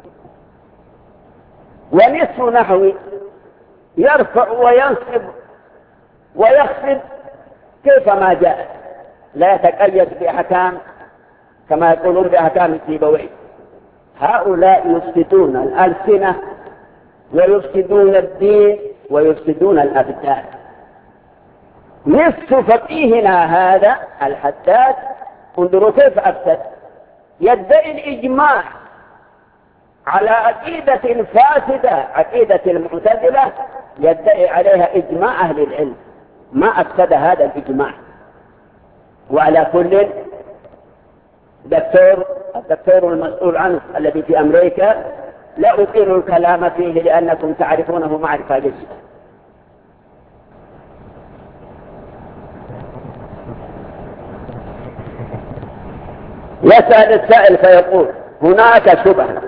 ونصف نحوي يرفع وينصب ويخفض كيفما جاء، لا يتقيد بأحكام كما يقولون بأحكام السيبويه. هؤلاء يفسدون الألسنة ويفسدون الدين ويفسدون الأبدان. نصف فقيهنا هذا الحداد انظروا كيف أفسد، يدعي الإجماع على عقيدة فاسدة، عقيدة المعتزلة، يدعي عليها إجماع أهل العلم، ما أفسد هذا الإجماع. وعلى كل دكتور الدكتور المسؤول عنه الذي في أمريكا لا أطيل الكلام فيه لأنكم تعرفونه معرفة جيدة. يسأل السائل فيقول هناك شبهة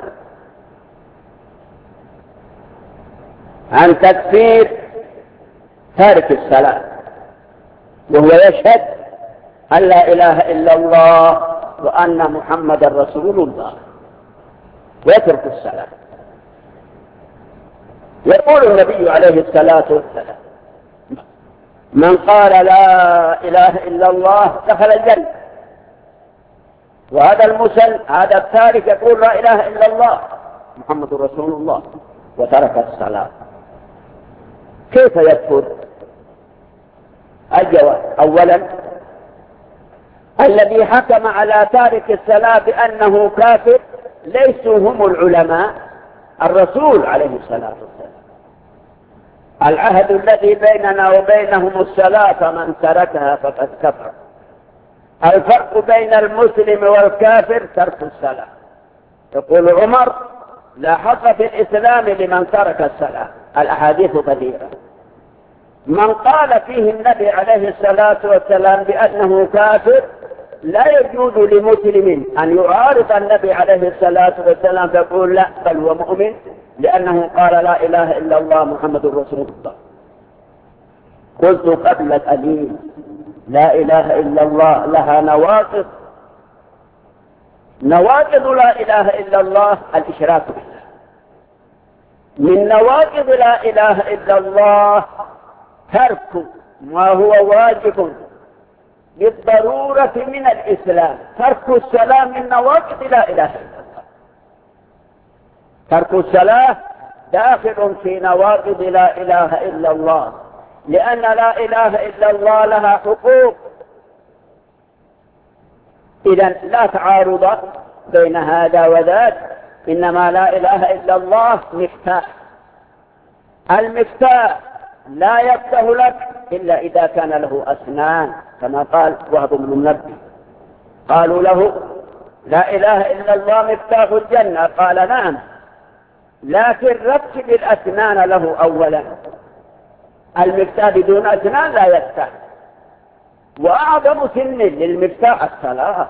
عن تكفير تارك الصلاة وهو يشهد أن لا إله إلا الله وأن محمد رسول الله ويترك الصلاة. يقول النبي عليه الصلاة والسلام من قال لا إله إلا الله دخل الجنة، وهذا المسلم هذا التارك يقول لا إله إلا الله محمد رسول الله وترك الصلاة، كيف يكفر؟ الجواب: أولا الذي حكم على تارك الصلاة بأنه كافر ليسوا هم العلماء، الرسول عليه الصلاة والسلام. العهد الذي بيننا وبينهم الصلاة فمن تركها فقد كفر. الفرق بين المسلم والكافر ترك الصلاة. يقول عمر لا حظ في الإسلام لمن ترك الصلاة، الأحاديث كثيرة. من قال فيه النبي عليه الصلاة والسلام بأنه كافر لا يجوز لمسلم أن يعارض النبي عليه الصلاة والسلام فيقول لا بل هو مؤمن لأنه قال لا إله إلا الله محمد رسول الله. قلت قبل قليل لا إله إلا الله لها نواقض، نواقض لا إله إلا الله الإشراك بالله. من نواقض لا إله إلا الله ترك ما هو واجب بالضرورة من الإسلام. ترك الصلاة من نواقض لا إله إلا الله. ترك الصلاة داخل في نواقض لا إله إلا الله، لأن لا إله إلا الله لها حقوق. إذن لا تعارض بين هذا وذاك، إنما لا إله إلا الله مفتاح. المفتاح لا يفتح لك إلا إذا كان له أسنان، كما قال وهب بن منبه. قالوا له لا إله إلا الله مفتاح الجنة، قال نعم، لكن رتب الأسنان له أولا. المفتاح بدون أسنان لا يفتح. وأعظم سن للمفتاح الصلاة،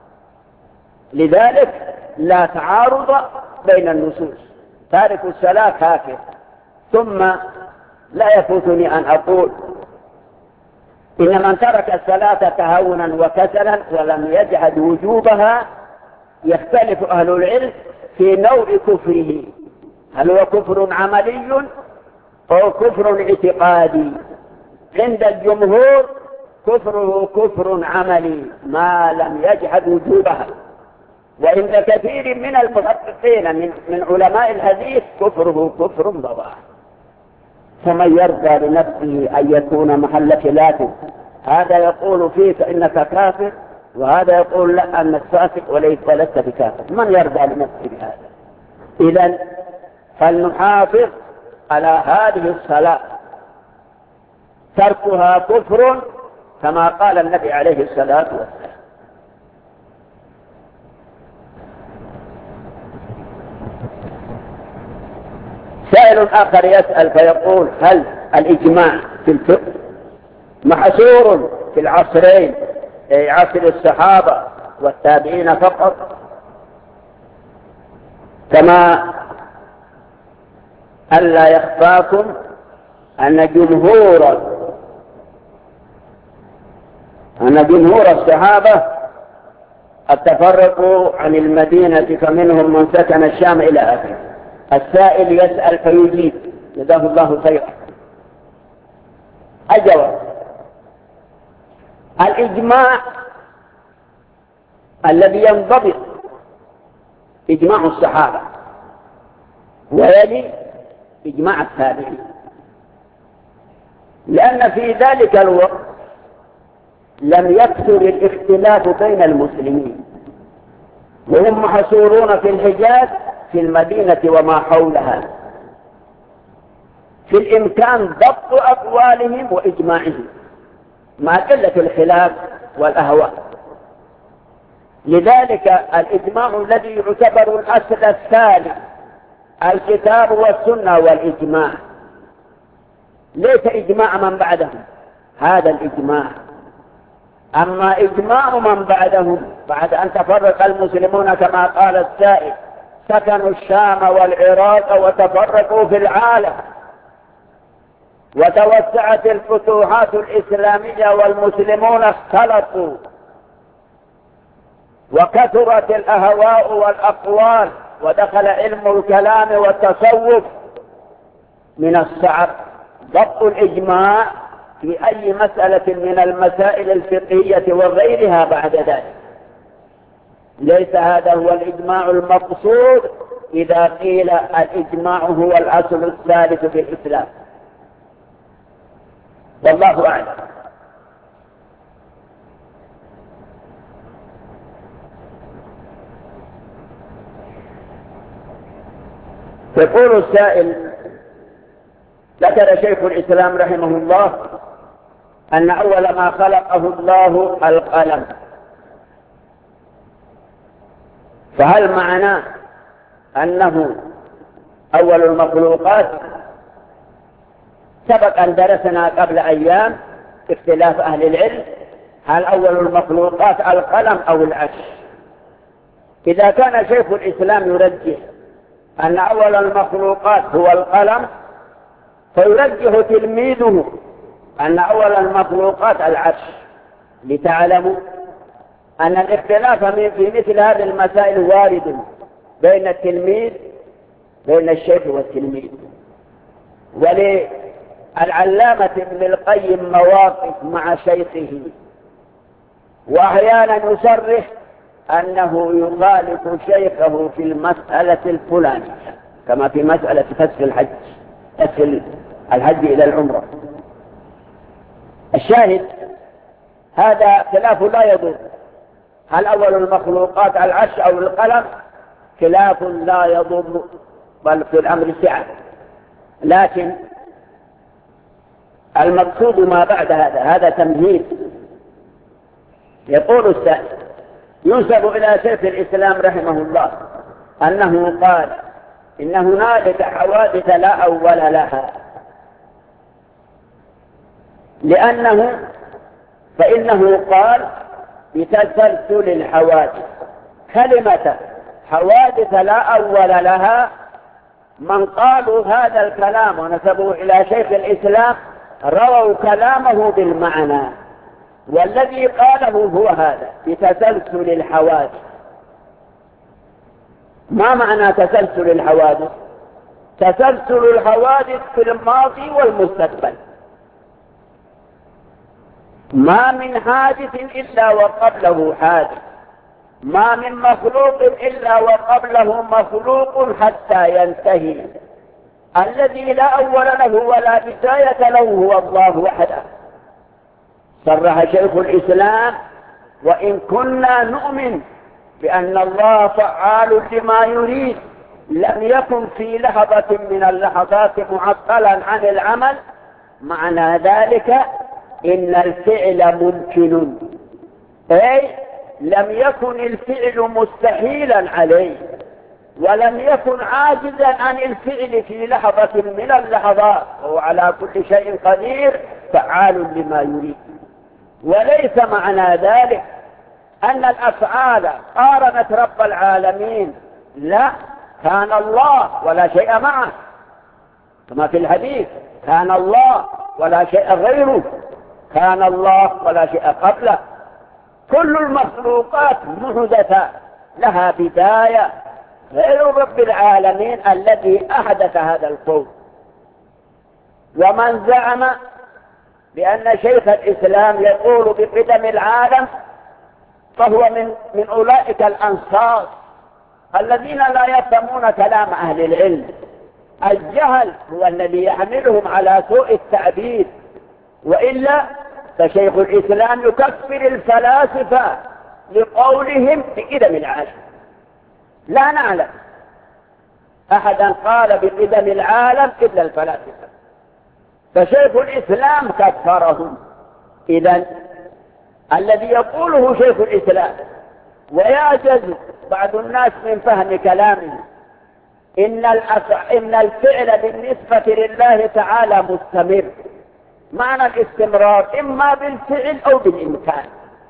لذلك لا تعارض بين النصوص. تارك الصلاة كافر. ثم لا يفوتني أن أقول إن من ترك الصلاة تهاونا وكسلا ولم يجحد وجوبها يختلف أهل العلم في نوع كفره، هل هو كفر عملي أو كفر اعتقادي. عند الجمهور كفره كفر عملي ما لم يجحد وجوبها، وعند كثير من المحققين من, من علماء الحديث كفره كفر ضواح. فمن يرضى لنفسه أن يكون محل خلاف، هذا يقول فيك إنك كافر وهذا يقول لا أنك فاسق وليس ولست بكافر. من يرضى لنفسه بهذا؟ إذن فلنحافظ على هذه الصلاة، تركها كفر كما قال النبي عليه الصلاة والسلام. سائل آخر يسأل فيقول هل الإجماع في الفقه محصور في العصرين، عصر الصحابة والتابعين فقط، كما ألا يخفاكم أن جمهور أن جمهور الصحابة قد تفرقوا عن المدينة فمنهم من سكن الشام إلى آخره. السائل يسأل فيجيب جزاه الله خيرا. الجواب: الإجماع الذي ينضبط إجماع الصحابة ويلي إجماع التابعين، لأن في ذلك الوقت لم يكثر الاختلاف بين المسلمين، وهم محصورون في الحجاز في المدينة وما حولها. في الإمكان ضبط أقوالهم وإجماعهم مع قلة الخلاف والأهواء. لذلك الإجماع الذي يعتبر الأصل الثالث الكتاب والسنة والإجماع، ليس إجماع من بعدهم. هذا الإجماع أما إجماع من بعدهم بعد أن تفرق المسلمون كما قال السائل سكنوا الشام والعراق وتفرقوا في العالم وتوسعت الفتوحات الإسلامية والمسلمون اختلطوا وكثرت الأهواء والأقوال ودخل علم الكلام والتصوف، من الصعب ضبط الإجماع في أي مسألة من المسائل الفقهية وغيرها بعد ذلك. ليس هذا هو الإجماع المقصود إذا قيل الإجماع هو الأصل الثالث في الإسلام، والله أعلم. يقول السائل: ذكر شيخ الإسلام رحمه الله أن أول ما خلقه الله القلم، فهل معناه أنه أول المخلوقات؟ سبق أن درسنا قبل أيام اختلاف أهل العلم هل أول المخلوقات القلم أو العرش. إذا كان شيخ الإسلام يرجح أن أول المخلوقات هو القلم، فيرجح تلميذه أن أول المخلوقات العرش، لتعلموا أن الاختلاف في مثل هذه المسائل وارد بين التلميذ بين الشيخ والتلميذ. وللعلامة ابن القيم مواقف مع شيخه، وأحيانا يصرح أنه يخالف شيخه في المسألة الفلانية، كما في مسألة فسخ الحج فسخ الحج إلى العمرة. الشاهد هذا خلاف لا يضر، هل أول المخلوقات العرش أو القلم؟ خلاف لا يضر، بل في الأمر سعة. لكن المقصود ما بعد هذا، هذا تمهيد. يقول السائل: ينسب إلى شيخ الإسلام رحمه الله أنه قال إن هنالك حوادث لا أول لها، لأنه فإنه قال بتسلسل الحوادث. كلمة حوادث لا أول لها، من قالوا هذا الكلام ونسبوا إلى شيخ الإسلام رووا كلامه بالمعنى، والذي قاله هو هذا بتسلسل الحوادث. ما معنى تسلسل الحوادث؟ تسلسل الحوادث في الماضي والمستقبل، ما من حادث إلا وقبله حادث، ما من مخلوق إلا وقبله مخلوق حتى ينتهي. الذي لا أول له ولا بداية له هو الله وحده. صرح شيخ الإسلام: وإن كنا نؤمن بأن الله فعال لما يريد، لم يكن في لحظة من اللحظات معطلا عن العمل، معنى ذلك إن الفعل ممكن، أي لم يكن الفعل مستحيلا عليه، ولم يكن عاجزا عن الفعل في لحظة من اللحظات، وهو على كل شيء قدير فعال لما يريد. وليس معنى ذلك أن الأفعال قارنت رب العالمين، لا، كان الله ولا شيء معه، كما في الحديث: كان الله ولا شيء غيره، كان الله ولا شيء قبله. كل المخلوقات محدثة لها بداية، غير رب العالمين الذي أحدث هذا الكون. ومن زعم بأن شيخ الإسلام يقول بقدم العالم فهو من من أولئك الأنصار الذين لا يفهمون كلام أهل العلم. الجهل هو الذي يحملهم على سوء التعبير، وإلا فشيخ الإسلام يكفر الفلاسفة لقولهم بقدم العالم. لا نعلم أحدا قال بقدم العالم إلا الفلاسفة، فشيخ الإسلام كفرهم. إذن الذي يقوله شيخ الإسلام ويعجز بعض الناس من فهم كلامه إن إن الفعل بالنسبة لله تعالى مستمر. معنى الاستمرار إما بالفعل أو بالإمكان،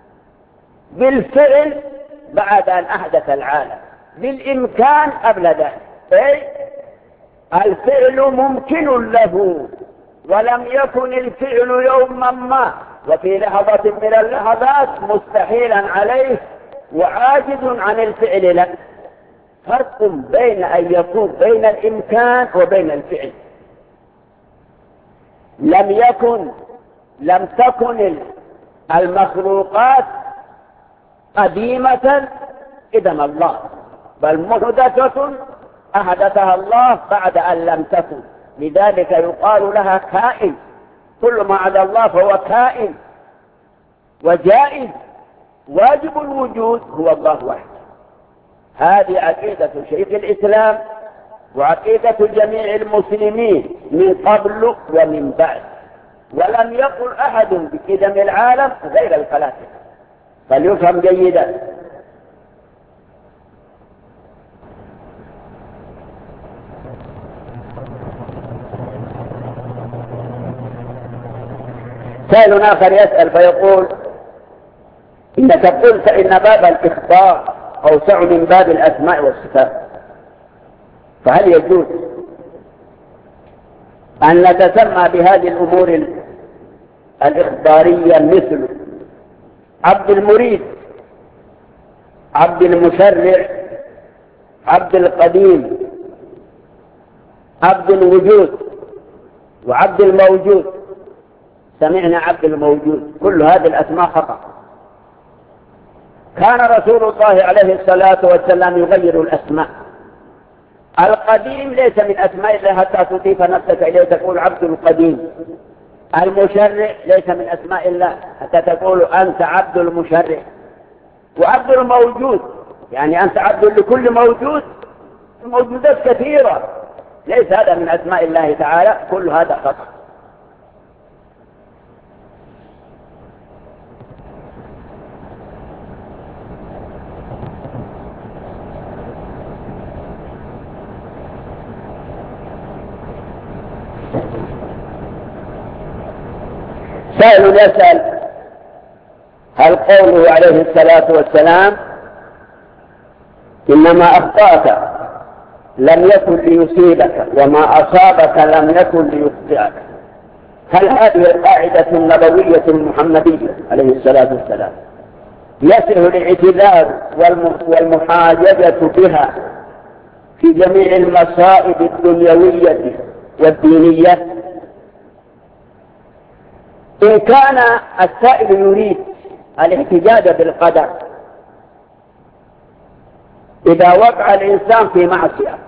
بالفعل بعد أن أحدث العالم، بالإمكان قبل ذلك. أي الفعل ممكن له، ولم يكن الفعل يوما ما وفي لحظة من اللحظات مستحيلا عليه وعاجز عن الفعل له. فرق بين أن يكون بين الإمكان وبين الفعل. لم يكن لم تكن المخلوقات قديمة إذن الله، بل محدثة أحدثها الله بعد أن لم تكن، لذلك يقال لها كائن. كل ما عدا الله فهو كائن وجائز. واجب الوجود هو الله وحده. هذه عقيدة شيخ الإسلام وعقيدة جميع المسلمين من قبل ومن بعد، ولم يقل أحد بقدم العالم غير الفلاسفة، فليفهم جيدا. سائل آخر يسأل فيقول: إنك قلت إن باب الإخبار أوسع من باب الأسماء والصفات، فهل يجوز أن نتسمى بهذه الأمور الإخبارية مثل عبد المريد، عبد المشرع، عبد القديم، عبد الوجود، وعبد الموجود؟ سمعنا عبد الموجود، كل هذه الأسماء خطأ. كان رسول الله عليه الصلاة والسلام يغير الأسماء. القديم ليس من أسماء الله حتى تضيف نفسك إليه تقول عبد القديم. المشرع ليس من أسماء الله حتى تقول أنت عبد المشرع. وعبد الموجود يعني أنت عبد لكل موجود، موجودات كثيرة، ليس هذا من أسماء الله تعالى، كل هذا خطأ. سائل يسأل: هل قوله عليه الصلاة والسلام إنما أخطأك لم يكن ليصيبك وما أصابك لم يكن ليخطئك، هل هذه القاعدة النبوية المحمدية عليه الصلاة والسلام يسهل الاعتذار والمحاججة بها في جميع المصائب الدنيوية والدينية؟ إن كان السائل يريد الاحتجاج بالقدر إذا وقع الإنسان في معصية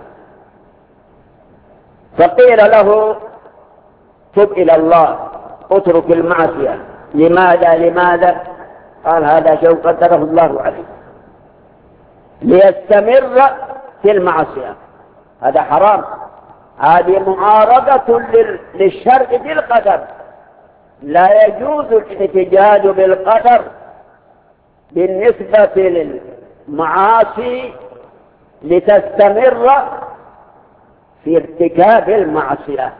فقيل له تب إلى الله اترك المعصية، لماذا لماذا؟ قال هذا شيء قدره الله عليه ليستمر في المعصية، هذا حرام. هذه معارضة للشرع بالقدر. لا يجوز الاحتجاج بالقدر بالنسبة للمعاصي لتستمر في ارتكاب المعصية،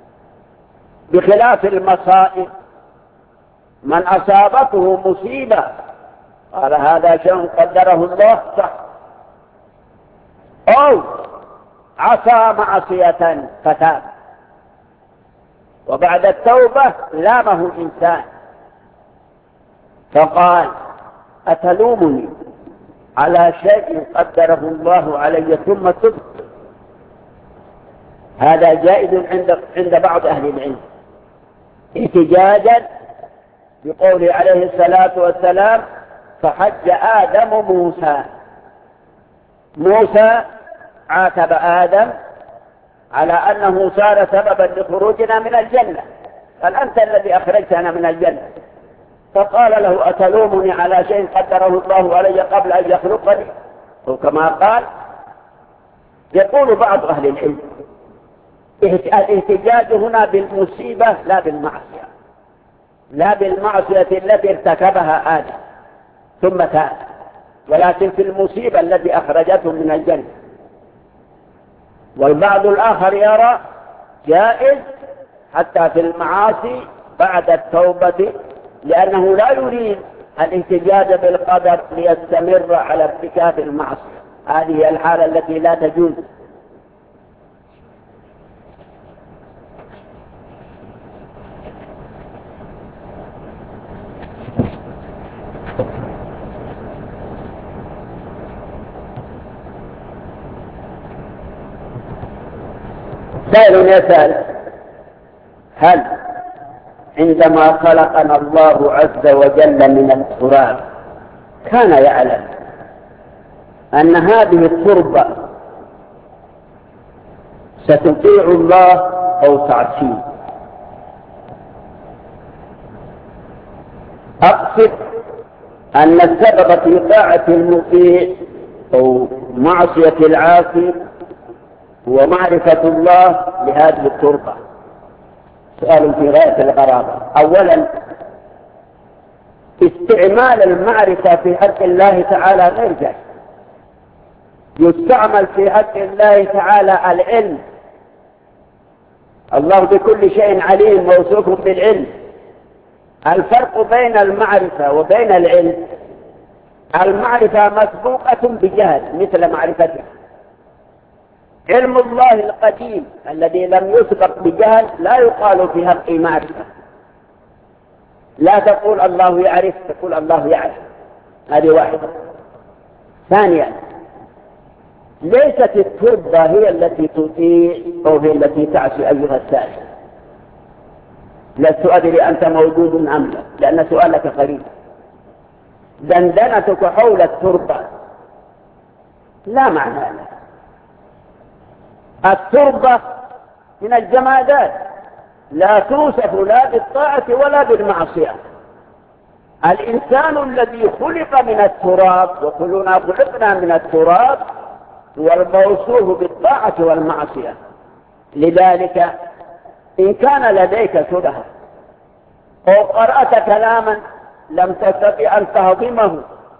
بخلاف المصائب. من أصابته مصيبة قال هذا شيء قدره الله صح، أو عصى معصية فتاب وبعد التوبة لامه إنسان فقال أتلومني على شيء قدره الله علي ثم تبت؟ هذا جائز عند عند بعض أهل العلم احتجاجا بقوله عليه الصلاة والسلام فحج آدم موسى. موسى عاتب آدم على أنه صار سببا لخروجنا من الجنة، قال أنت الذي أخرجتنا من الجنة. فقال له أتلومني على شيء قدره الله علي قبل أن يخلقني؟ وكما قال. يقول بعض أهل العلم الاحتجاج هنا بالمصيبة لا بالمعصية، لا بالمعصية التي ارتكبها آدم ثم تاب، ولكن في المصيبة التي أخرجته من الجنة. والبعض الآخر يرى جائز حتى في المعاصي بعد التوبة، لأنه لا يريد الاحتجاج بالقدر ليستمر على ارتكاب المعصية. هذه هي الحالة التي لا تجوز. سائل يسأل: هل عندما خلقنا الله عز وجل من التراب كان يعلم أن هذه التربة ستطيع الله أو تعصيه؟ أقصد أن السبب في طاعة المطيع أو معصية العاصي هو معرفة الله لهذه التربة. سؤال في غاية الغرابة. أولا، استعمال المعرفة في حق الله تعالى غير جائز. يستعمل في حق الله تعالى العلم. الله بكل شيء عليم، موصوف بالعلم. الفرق بين المعرفة وبين العلم: المعرفة مسبوقة بجهل مثل معرفته. علم الله القديم الذي لم يسبق بجهل لا يقال في حقه معرفة. لا تقول الله يعرف، تقول الله يعرف. هذه واحدة. ثانيا، ليست التربة هي التي تطيع أو هي التي تعصي أيها السائل. لا أدري أنت موجود أم لا، لأن سؤالك غريب. دندنتك حول التربة لا معنى لها. التربة من الجمادات، لا توصف لا بالطاعة ولا بالمعصية. الإنسان الذي خلق من التراب، وكلنا خلقنا من التراب، هو الموصوف بالطاعة والمعصية. لذلك إن كان لديك شبهة أو قرأت كلاما لم تستطع أن تهضمه،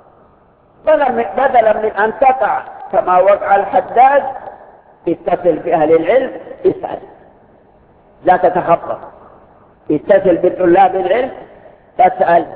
بدلا من أن تقع كما وقع الحداد، اتصل بأهل العلم، اسأل، لا تتخطى. اتصل بطلاب العلم، تسأل،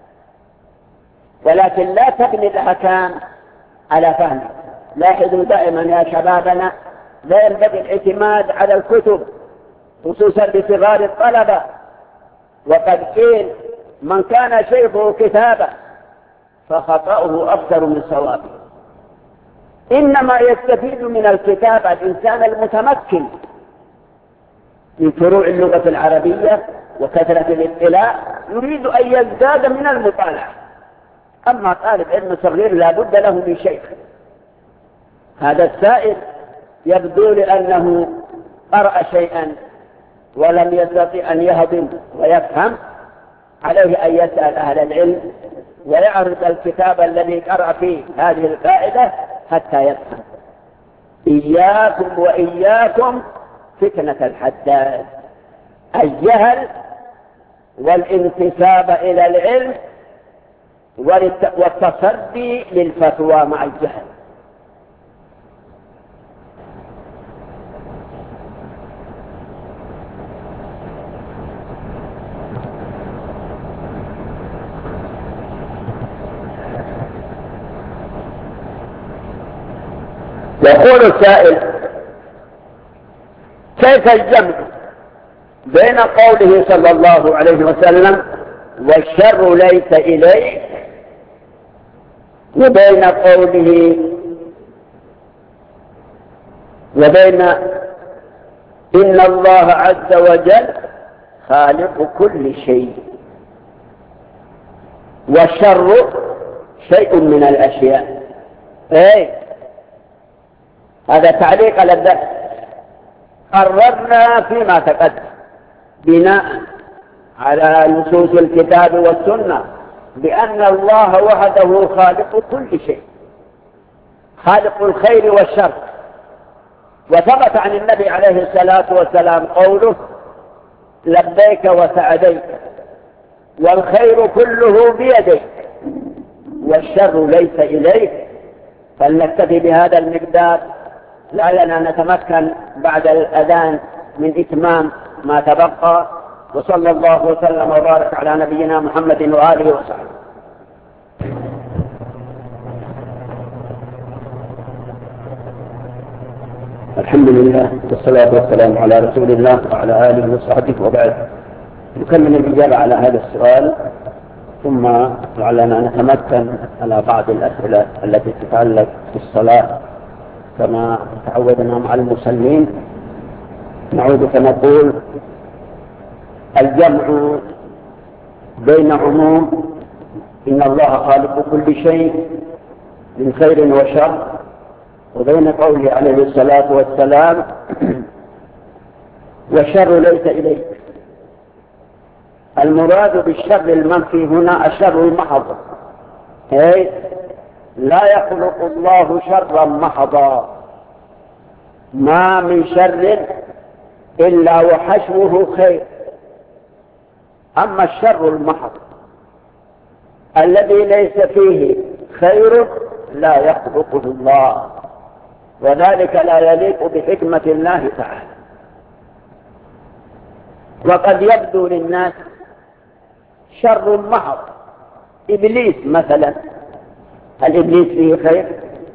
ولكن لا تبني الأحكام على فهمك. لاحظوا دائما يا شبابنا، لا ينبغي الاعتماد على الكتب خصوصا لصغار الطلبة. وقد قيل: من كان شيخه كتابا فخطأه أكثر من صوابه. إنما يستفيد من الكتاب الإنسان المتمكن من فروع اللغة العربية وكثرة الاطلاع، يريد أن يزداد من المطالعة. أما طالب علم صغير لا بد له من شيخ. هذا السائل يبدو لأنه قرأ شيئا ولم يستطع أن يهضم ويفهم، عليه أن يسأل أهل العلم ويعرض الكتاب الذي قرأ فيه هذه القاعدة حتى يفهم. إياكم وإياكم فتنة الحداد، الجهل والانتساب إلى العلم والتصدي للفتوى مع الجهل. يقول السائل: كيف الجمع بين قوله صلى الله عليه وسلم والشر ليس إليك وبين قوله وبين إن الله عز وجل خالق كل شيء، والشر شيء من الأشياء؟ ايه هذا تعليق على الدرس. قررنا فيما تقدم بناء على نصوص الكتاب والسنة بأن الله وحده خالق كل شيء، خالق الخير والشر. وثبت عن النبي عليه الصلاة والسلام قوله: لبيك وسعديك، والخير كله بيديك، والشر ليس إليك. فلنكتفي بهذا المقدار لعلنا نتمكن بعد الأذان من إتمام ما تبقى. وصلى الله وسلم وبارك على نبينا محمد وآله وصحبه. الحمد لله والصلاة والسلام على رسول الله وعلى آله وصحبه وبعد. نكمل الإجابة على هذا السؤال، ثم لعلنا نتمكن على بعض الأسئلة التي تتعلق بالصلاة كما تعودنا مع المصلين. نعود فنقول: الجمع بين عموم إن الله خالق كل شيء من خير وشر، وبين قوله عليه الصلاة والسلام: والشر ليس إليك. المراد بالشر المنفي هنا الشر المحض، أي لا يخلق الله شرا محضا، ما من شر إلا وحشوه خير. أما الشر المحض الذي ليس فيه خير لا يخلقه الله، وذلك لا يليق بحكمة الله تعالى. وقد يبدو للناس شر محض، إبليس مثلا، هل إبليس فيه خير؟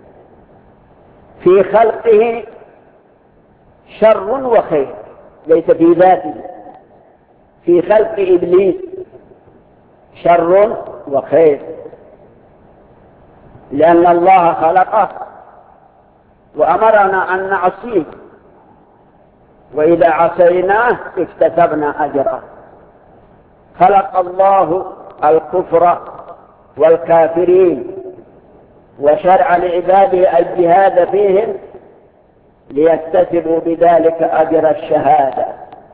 في خلقه شر وخير، ليس في ذاته. في خلق إبليس شر وخير، لأن الله خلقه وأمرنا أن نعصيه، وإذا عصيناه اكتسبنا أجره. خلق الله الكفر والكافرين وشرع لعباده الجهاد فيهم ليكتسبوا بذلك أجر الشهادة.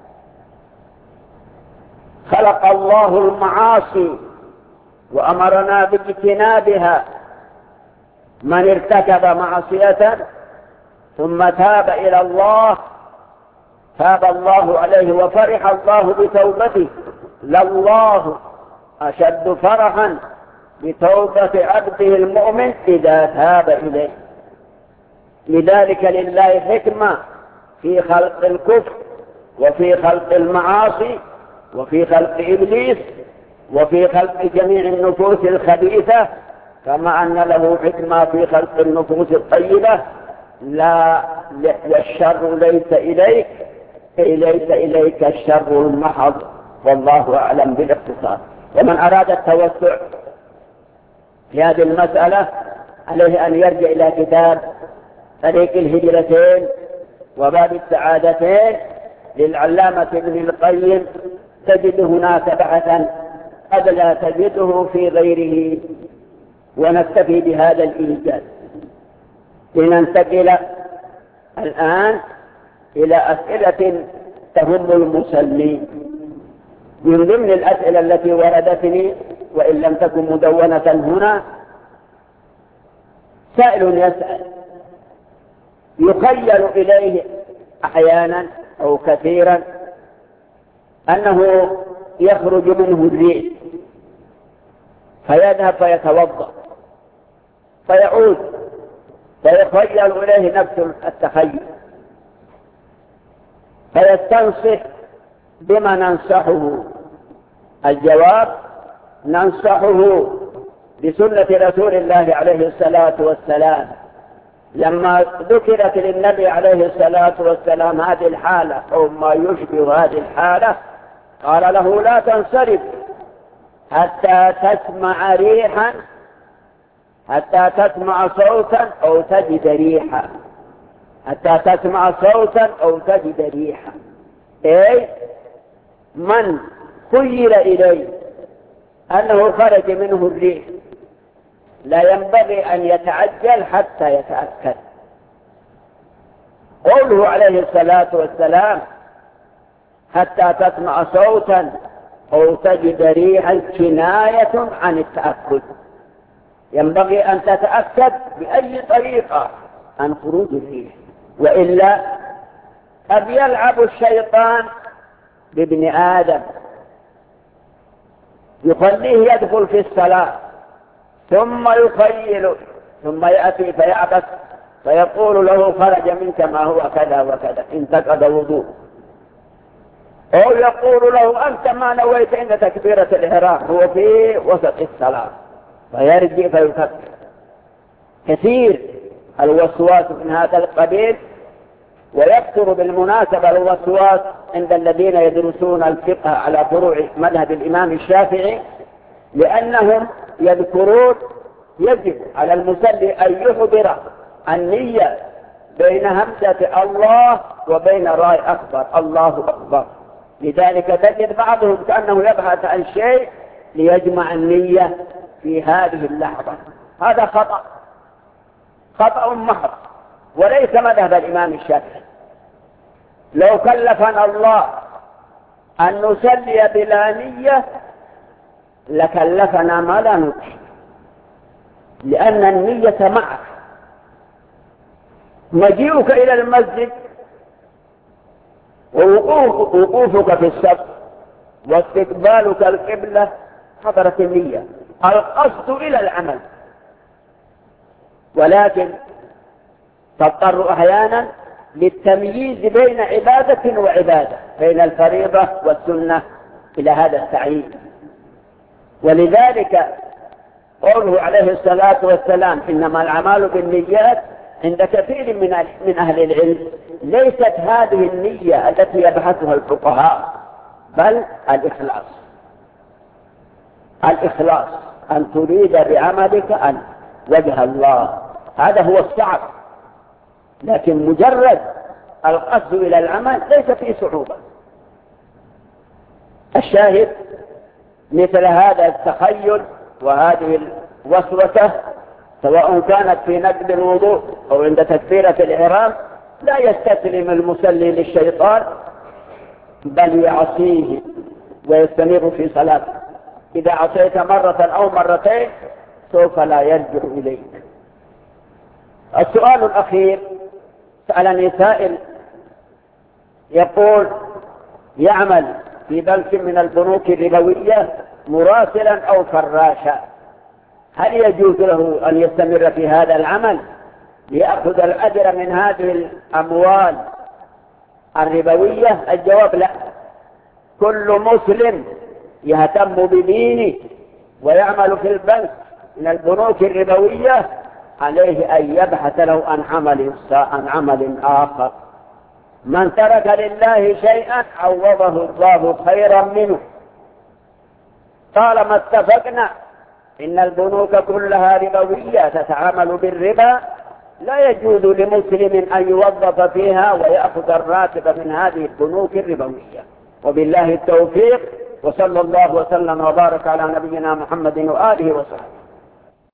خلق الله المعاصي وأمرنا باجتنابها. من ارتكب معصية ثم تاب إلى الله تاب الله عليه وفرح الله بتوبته، لله أشد فرحا بتوبة عبده المؤمن إذا تاب إليه. لذلك لله حكمة في خلق الكفر وفي خلق المعاصي وفي خلق إبليس وفي خلق جميع النفوس الخبيثة، كما أن له حكمة في خلق النفوس الطيبة. لا والشر ليس إليك، أي ليس إليك الشر المحض، والله أعلم بالاختصار. ومن أراد التوسع في هذه المسألة عليه أن يرجع إلى كتاب طريق الهجرتين وباب السعادتين للعلامة ابن القيم، تجد هناك بحثا قد لا تجده في غيره. ونكتفي بهذا الإيجاز لننتقل الآن إلى أسئلة تهم المسلمين. من ضمن الأسئلة التي وردتني وإن لم تكن مدونة هنا، سائل يسأل: يخيل إليه أحيانا أو كثيرا أنه يخرج منه الريح، فيذهب فيتوضأ فيعود فيخيل إليه نفس التخيل، فيستنصح بما ننصحه. الجواب: ننصحه بسنة رسول الله عليه الصلاة والسلام. لما ذكرت للنبي عليه الصلاة والسلام هذه الحالة أو ما يشبه هذه الحالة، قال له: لا تنصرف حتى تسمع ريحا حتى تسمع صوتا أو تجد ريحا حتى تسمع صوتا أو تجد ريحا. أي من خيل إليه أنه خرج منه الريح لا ينبغي أن يتعجل حتى يتأكد. قوله عليه الصلاة والسلام: حتى تسمع صوتا أو تجد ريحا كناية عن التأكد. ينبغي أن تتأكد بأي طريقة عن خروج الريح، وإلا قد يلعب الشيطان بابن آدم يخليه يدخل في الصلاة ثم يخيل ثم يأتي فيعبث فيقول له: خرج منك ما هو كذا وكذا، انتقض وضوء. أو يقول له: أنت ما نويت عند تكبيرة الإحرام، هو في وسط الصلاة، فيرجع فيفكر. كثير الوسواس من هذا القبيل ويكثر بالمناسبة الوسواس عند الذين يدرسون الفقه على فروع مذهب الإمام الشافعي، لأنهم يذكرون يجب على المصلي أن يحضر النية بين همزة الله وبين راي أكبر الله أكبر. لذلك تجد بعضهم كأنه يبحث عن شيء ليجمع النية في هذه اللحظة. هذا خطأ خطأ محض وليس مذهب الإمام الشافعي. لو كلفنا الله أن نصلي بلا نية لكلفنا ما لا نطيق، لأن النية معك. مجيئك إلى المسجد ووقوفك في الصف واستقبالك القبلة حضرت النية، القصد إلى العمل. ولكن تضطر أحيانا للتمييز بين عبادة وعبادة، بين الفريضة والسنة إلى هذا التعيين. ولذلك قوله عليه الصلاة والسلام إنما الأعمال بالنيات عند كثير من من أهل العلم ليست هذه النية التي يبحثها الفقهاء، بل الإخلاص. الإخلاص أن تريد بعملك أن وجه الله، هذا هو الصعب. لكن مجرد القصد إلى العمل ليس فيه صعوبة. الشاهد مثل هذا التخيل وهذه الوسوسة سواء كانت في نقض الوضوء أو عند تكبيرة الإحرام لا يستسلم المصلي للشيطان، بل يعصيه ويستمر في صلاته. إذا عصيت مرة أو مرتين سوف لا يرجع إليك. السؤال الأخير سألني سائل يقول يعمل في بنك من البنوك الربوية مراسلا أو فراشا، هل يجوز له أن يستمر في هذا العمل ليأخذ الأجر من هذه الأموال الربوية؟ الجواب لا. كل مسلم يهتم بدينه ويعمل في البنك من البنوك الربوية عليه أن يبحث له عن عمل عن عمل آخر. من ترك لله شيئا عوضه الله خيرا منه. طالما اتفقنا إن البنوك كلها ربوية تتعامل بالربا، لا يجوز لمسلم أن يوظف فيها ويأخذ الراتب من هذه البنوك الربوية. وبالله التوفيق، وصلى الله وسلم وبارك على نبينا محمد وآله وصحبه.